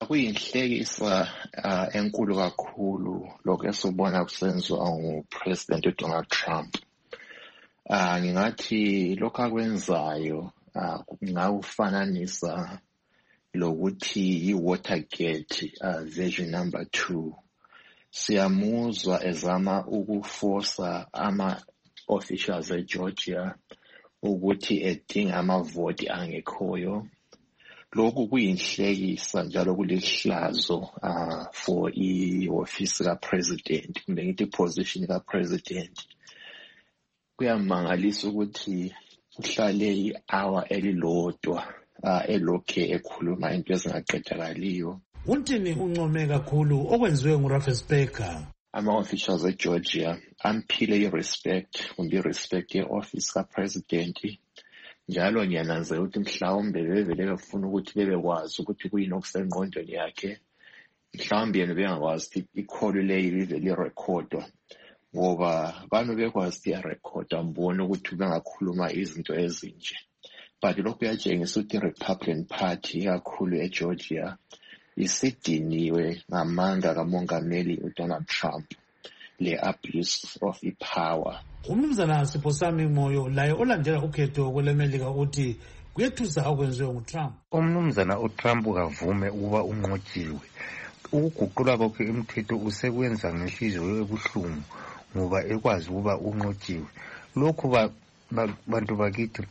kuyinhlekisa uh, enkulu kakhulu lokho esubona kusenziwa nguPresident uDonald Trump. Uh, ngingathi lokho akwenzayo uh, ngawufananisa lokuthi i-Watergate uh, version number two. Siyamuzwa ezama ukuforsa ama-officials eGeorgia ukuthi edinga amavoti angekhoyo. Lokhu kuyinhlekisa njalo kulihlazo uh, for i-office ka-president, kumbe ngithi position ka-president. Kuyamangalisa ukuthi uhlale i-hour elilodwa uh, elokhe ekhuluma into ezingaqedakaliyo. Untini uncome kakhulu okwenziwe nguRaffensperger? Ama-officials eGeorgia amphile i-respect, kumbe i-respect ye-office ka-president. Njalo ngiyananzela ukuthi mhlawumbe bevele befuna ukuthi bebekwazi ukuthi kuyini okusengqondweni yakhe. Mhlawumbe yena bengakwazi ukuthi ikholo leyo ivele irekhodwa, ngoba banu bekwazi ukuthi iyarekhoda mbona ukuthi bengakhuluma izinto ezinje. But lokhu kuyatshengisa ukuthi i-Republican Party kakhulu eGeorgia isidiniwe ngamandla kamongameli uDonald Trump, le-abuse of i-power. Umnumzana Siphosami Moyo laye olandela ukhetho kwelemelika uthi kuyethusa okwenziwe nguTrump. Umnumzana uTrump kavume ukuba unqotshiwe. Ukuguqula kwakhe imithetho usekwenza ngenhliziyo ebuhlungu ngoba ekwazi ukuba unqotshiwe. Lokhu bantu bakithi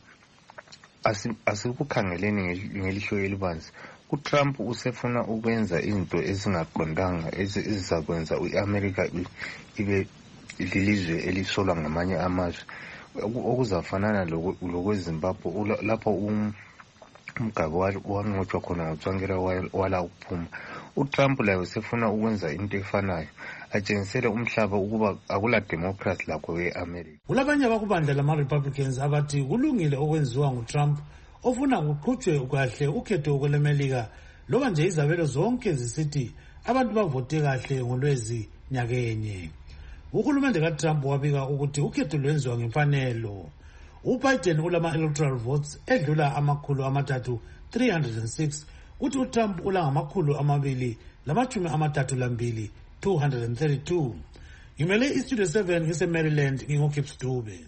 asikukhangeleni ngelihlo elibanzi. uTrump usefuna ukwenza izinto ezingaqondanga ezizakwenza iAmerica ibe lilizwe elisolwa ngamanye amazwe okuzafanana lokweZimbabwe lapho umgabo wanqotshwa khona ngotswankela wala ukuphuma. uTrump laye usefuna ukwenza into efanayo, atshengisele umhlaba ukuba akula democracy lakho eAmerica. Kulabanye abakubandla lama-Republicans abathi kulungile okwenziwa nguTrump ofuna kuqhutshwe kahle ukhetho kwelemelika, loba nje izabelo zonke zisithi abantu bavote kahle ngolwezi nyakenye. Uhulumende kaTrump wabika ukuthi ukhetho lwenziwa ngemfanelo. uBiden ulama-electoral votes edlula amakhulu amathathu three hundred six, kuthi uTrump ulangamakhulu amabili lamachumi amathathu lambili two hundred thirty-two. Ngimele iStudio seven ngise-Maryland, ngingoKips Dube.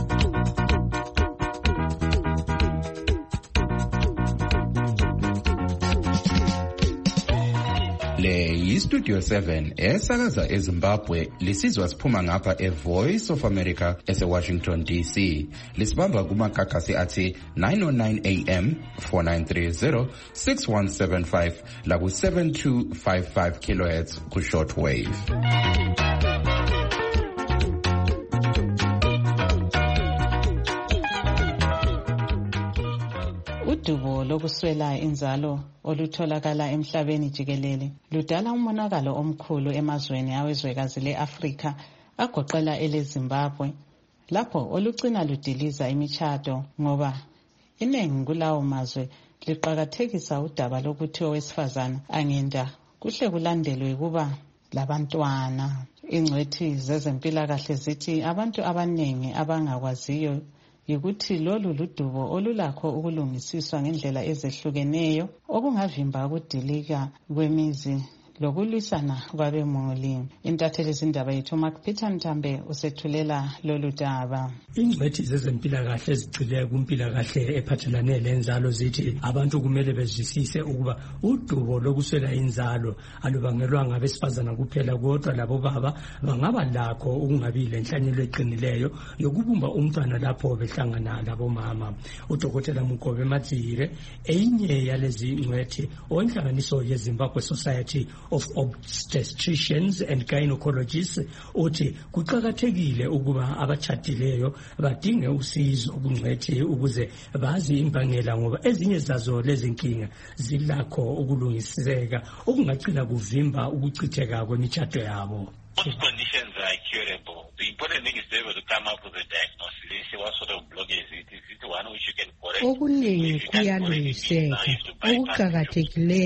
Le yiStudio seven esakaza eZimbabwe, lisizwa siphuma ngapha eVoice of America ese-Washington D C. Lisibamba kumakakasi athi nine oh nine A M, four nine three zero, six one seven five laku seven two five five kilohertz ku shortwave. Udubo lokuswela inzalo olutholakala emhlabeni jikelele ludala umonakalo omkhulu emazweni awezwekazi le-Afrika agoqela eleZimbabwe, lapho olucina ludiliza imishado ngoba iningi kulawo mazwe liqakathekisa udaba lokuthi owesifazana angenda kuhle kulandelwe kuba labantwana. Ingcwethi zezempilakahle zithi abantu abaningi abangakwaziyo yikuthi lolu ludubo olulakho ukulungisiswa ngendlela ezehlukeneyo okungavimba ukudilika kwemizi lokulwisana kwabemuli. Intatheli zindaba yethu Mark Peter Ntambe usethulela lolu daba. Ingcwethi zezempilakahle ezigxile kumpilakahle ephathelane lenzalo zithi abantu kumele bezwisise ukuba udubo lokuswela inzalo alubangelwa ngabesifazana kuphela, kodwa labo baba bangaba lakho ukungabi lenhlanyelo eqinileyo yokubumba umntwana lapho behlangana labo mama. uDokotela Mugobe Matsire, enye yalezi ngcwethi onhlanganiso yeZimbabwe Society of Obstetricians and Gynecologists, uthi kuqakathekile ukuba abatshadileyo badinge usizo kungcwethi ukuze bazi imbangela, ngoba ezinye zazo lezi nkinga zilakho ukulungiseka okungagcina kuvimba ukuchitheka kwemishado yabo. Most conditions are curable. The important thing is to be able to come up with a diagnosis. They say what sort of blockage it is. It's one which you can correct. Okuningi kuyalungiseka. Okuqakathekileyo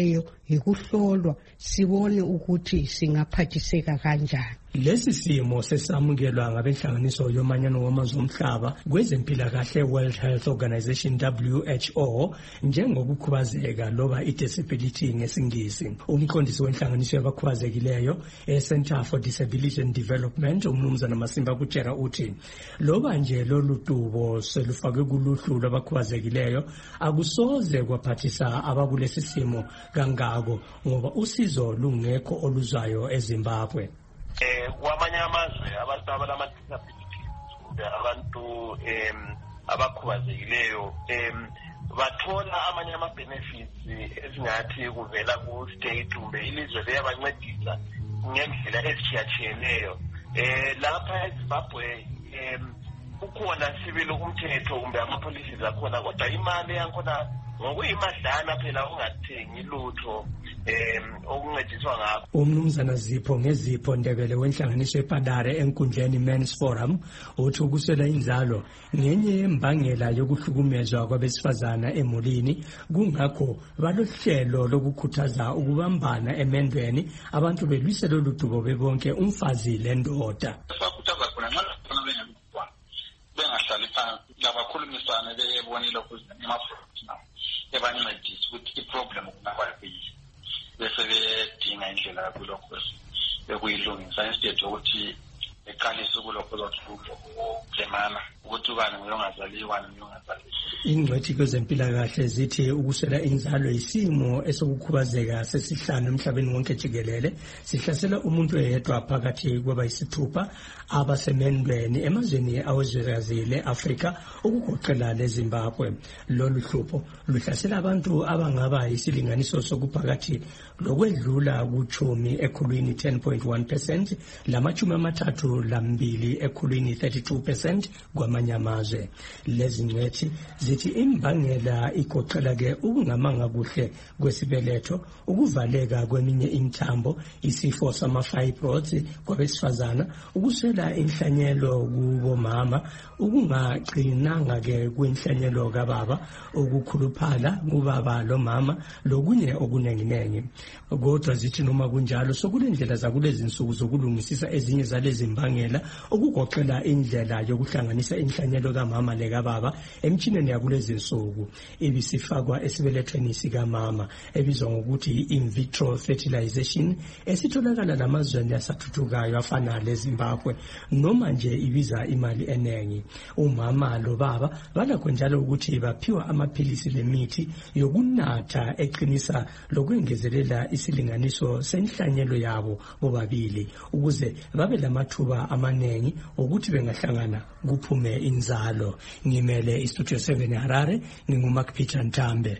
yikuhlolwa sibone ukuthi singaphathiseka kanjani. Lesi simo sesamukelwa ngabenhlanganiso yomanyano wamazwe omhlaba kwezempilakahle World Health Organization W H O njengokukhubazeka loba i-disability ngesingisi. Umqondisi wenhlanganiso yabakhubazekileyo e-Center for Disability and Development umnumzana Masimba Kutshera uthi loba nje lolu dubo selufakwe kuluhlu lwabakhubazekileyo akusoze kwaphathisa abakulesi simo kangako ngoba usizo lungekho oluzayo eZimbabwe. Eh kwamanye amazwe abantu abalama disabilities kumbe abantu em abakhubazekileyo em bathola amanye ama benefits ezingathi kuvela ku state kumbe ilizwe liyabancedisa ngendlela ezitshiyatshiyeneyo. Eh lapha eZimbabwe em ukhona sibili umthetho kumbe amapolicies akhona kodwa imali yakhona ngokuyimadlana phela ungathengi lutho em okuncediswa ngakho. Umnumzana Zipho ngezipho Ndebele wenhlanganiso ePadare enkundleni Men's Forum uthi ukuswela inzalo ngenye yembangela yokuhlukumezwa kwabesifazana emulini kungakho balohlelo lokukhuthaza ukubambana emendweni abantu belwisela oludubo bebonke umfazi lendoda. Sakhuthaza khona nxa khona bengakuba bengahlali phansi labakhulumisana bebonile ukuzimafuna ebancedisa ukuthi iproblem kunakwayiyi bese bedinga indlela yokulokho bekuyilungisa instead yokuthi eqalisa ukulokho lokuzemana ukuthi ubani uyongazaliwa uyongazaliwa. Ingcwethi kwezempilakahle zithi ukuswela inzalo isimo esokukhubazeka sesihlanu emhlabeni wonke jikelele sihlasela umuntu oyedwa phakathi kwabayisithupha abasemendweni emazweni awezwekazile Afrika ukugoqela leZimbabwe. Lolu hlupho luhlasela abantu abangaba isilinganiso sokuphakathi lokwedlula kuchumi ekhulwini ten point one percent lamachumi amathathu lambili ekhulwini thirty-two percent kwamanye amazwe. Lezi ngcwethi zithi imbangela igoqela ke ukungamanga kuhle kwesibeletho, ukuvaleka kweminye imithambo, isifo sama-fibroids kwabesifazana, ukuswela inhlanyelo kubomama, ukungaqinanga ke kwenhlanyelo kababa, ukukhuluphala kubaba lomama, lokunye okunenginengi. Kodwa zithi noma kunjalo sokulendlela zakulezi insuku zokulungisisa ezinye zalezi mbangela okugoqela indlela yokuhlanganisa inhlanyelo kamama lekababa emtshineni yakulezi insuku ebisifakwa esibelethweni sikamama ebizwa ngokuthi in vitro fertilization esitholakala lamazweni asathuthukayo afana leZimbabwe noma nje ibiza imali enengi. Umama lo baba balakho njalo ukuthi baphiwa amaphilisi lemithi yokunatha eqinisa lokwengezelela isilinganiso senhlanyelo yabo bobabili ukuze babe lamathuba amanengi ukuthi bengahlangana kuphume inzalo. Ngimele iStudio seven Harare, nginguMark Peter Ntambe.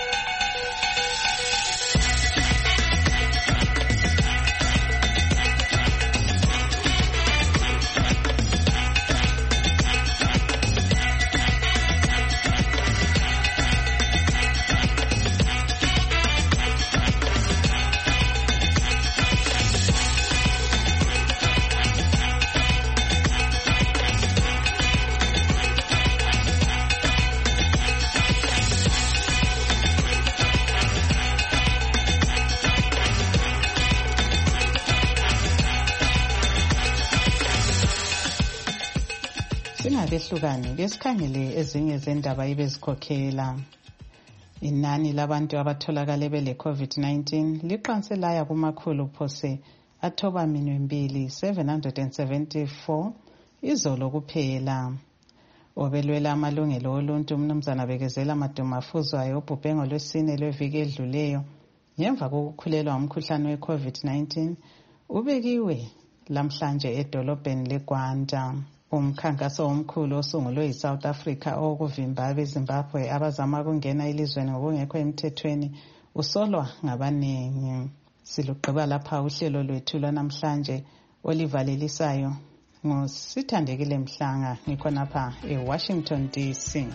Singabehlukani lesikhangele ezinye zendaba ibezikhokhela. Inani labantu abatholakale bele COVID nineteen liqanse laya kumakhulu phose athoba minwe mbili seven hundred seventy-four izolo kuphela. Obelwela amalungelo oluntu umnumzana Bekezela Madumafuzwayo obhubhe ngolwesine lweviki edluleyo ngemva kokukhulelwa umkhuhlane we-COVID nineteen ubekiwe lamhlanje edolobheni leGwanda. Umkhankaso omkhulu osungulwe yiSouth Africa okuvimba abeZimbabwe abazama ukungena elizweni ngokungekho emthethweni usolwa ngabanengi. Siluqhiba lapha uhlelo lwethu lwanamhlanje olivalelisayo ngosithandekile Mhlanga ngikhonapha eWashington D C.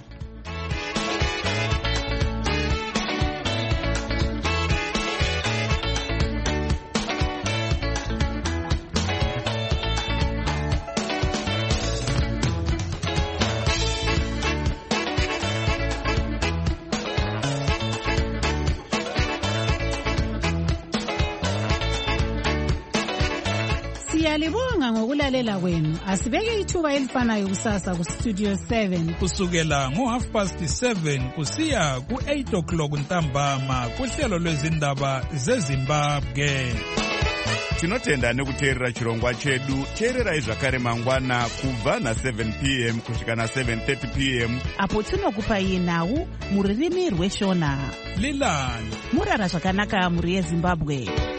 Siyalibonga ngokulalela kwenu. Asibeke ithuba elifanayo kusasa ku Studio seven. Kusukela ngo half past seven kusiya ku eight o'clock ntambama kuhlelo lwezindaba zeZimbabwe. Tinotenda nekuteerera chirongwa chedu. Teererai zvakare mangwana kubva na seven p m kusvika na seven thirty p m apo tinokupai nhau mururimi rweshona. Lilani murara zvakanaka muri yeZimbabwe.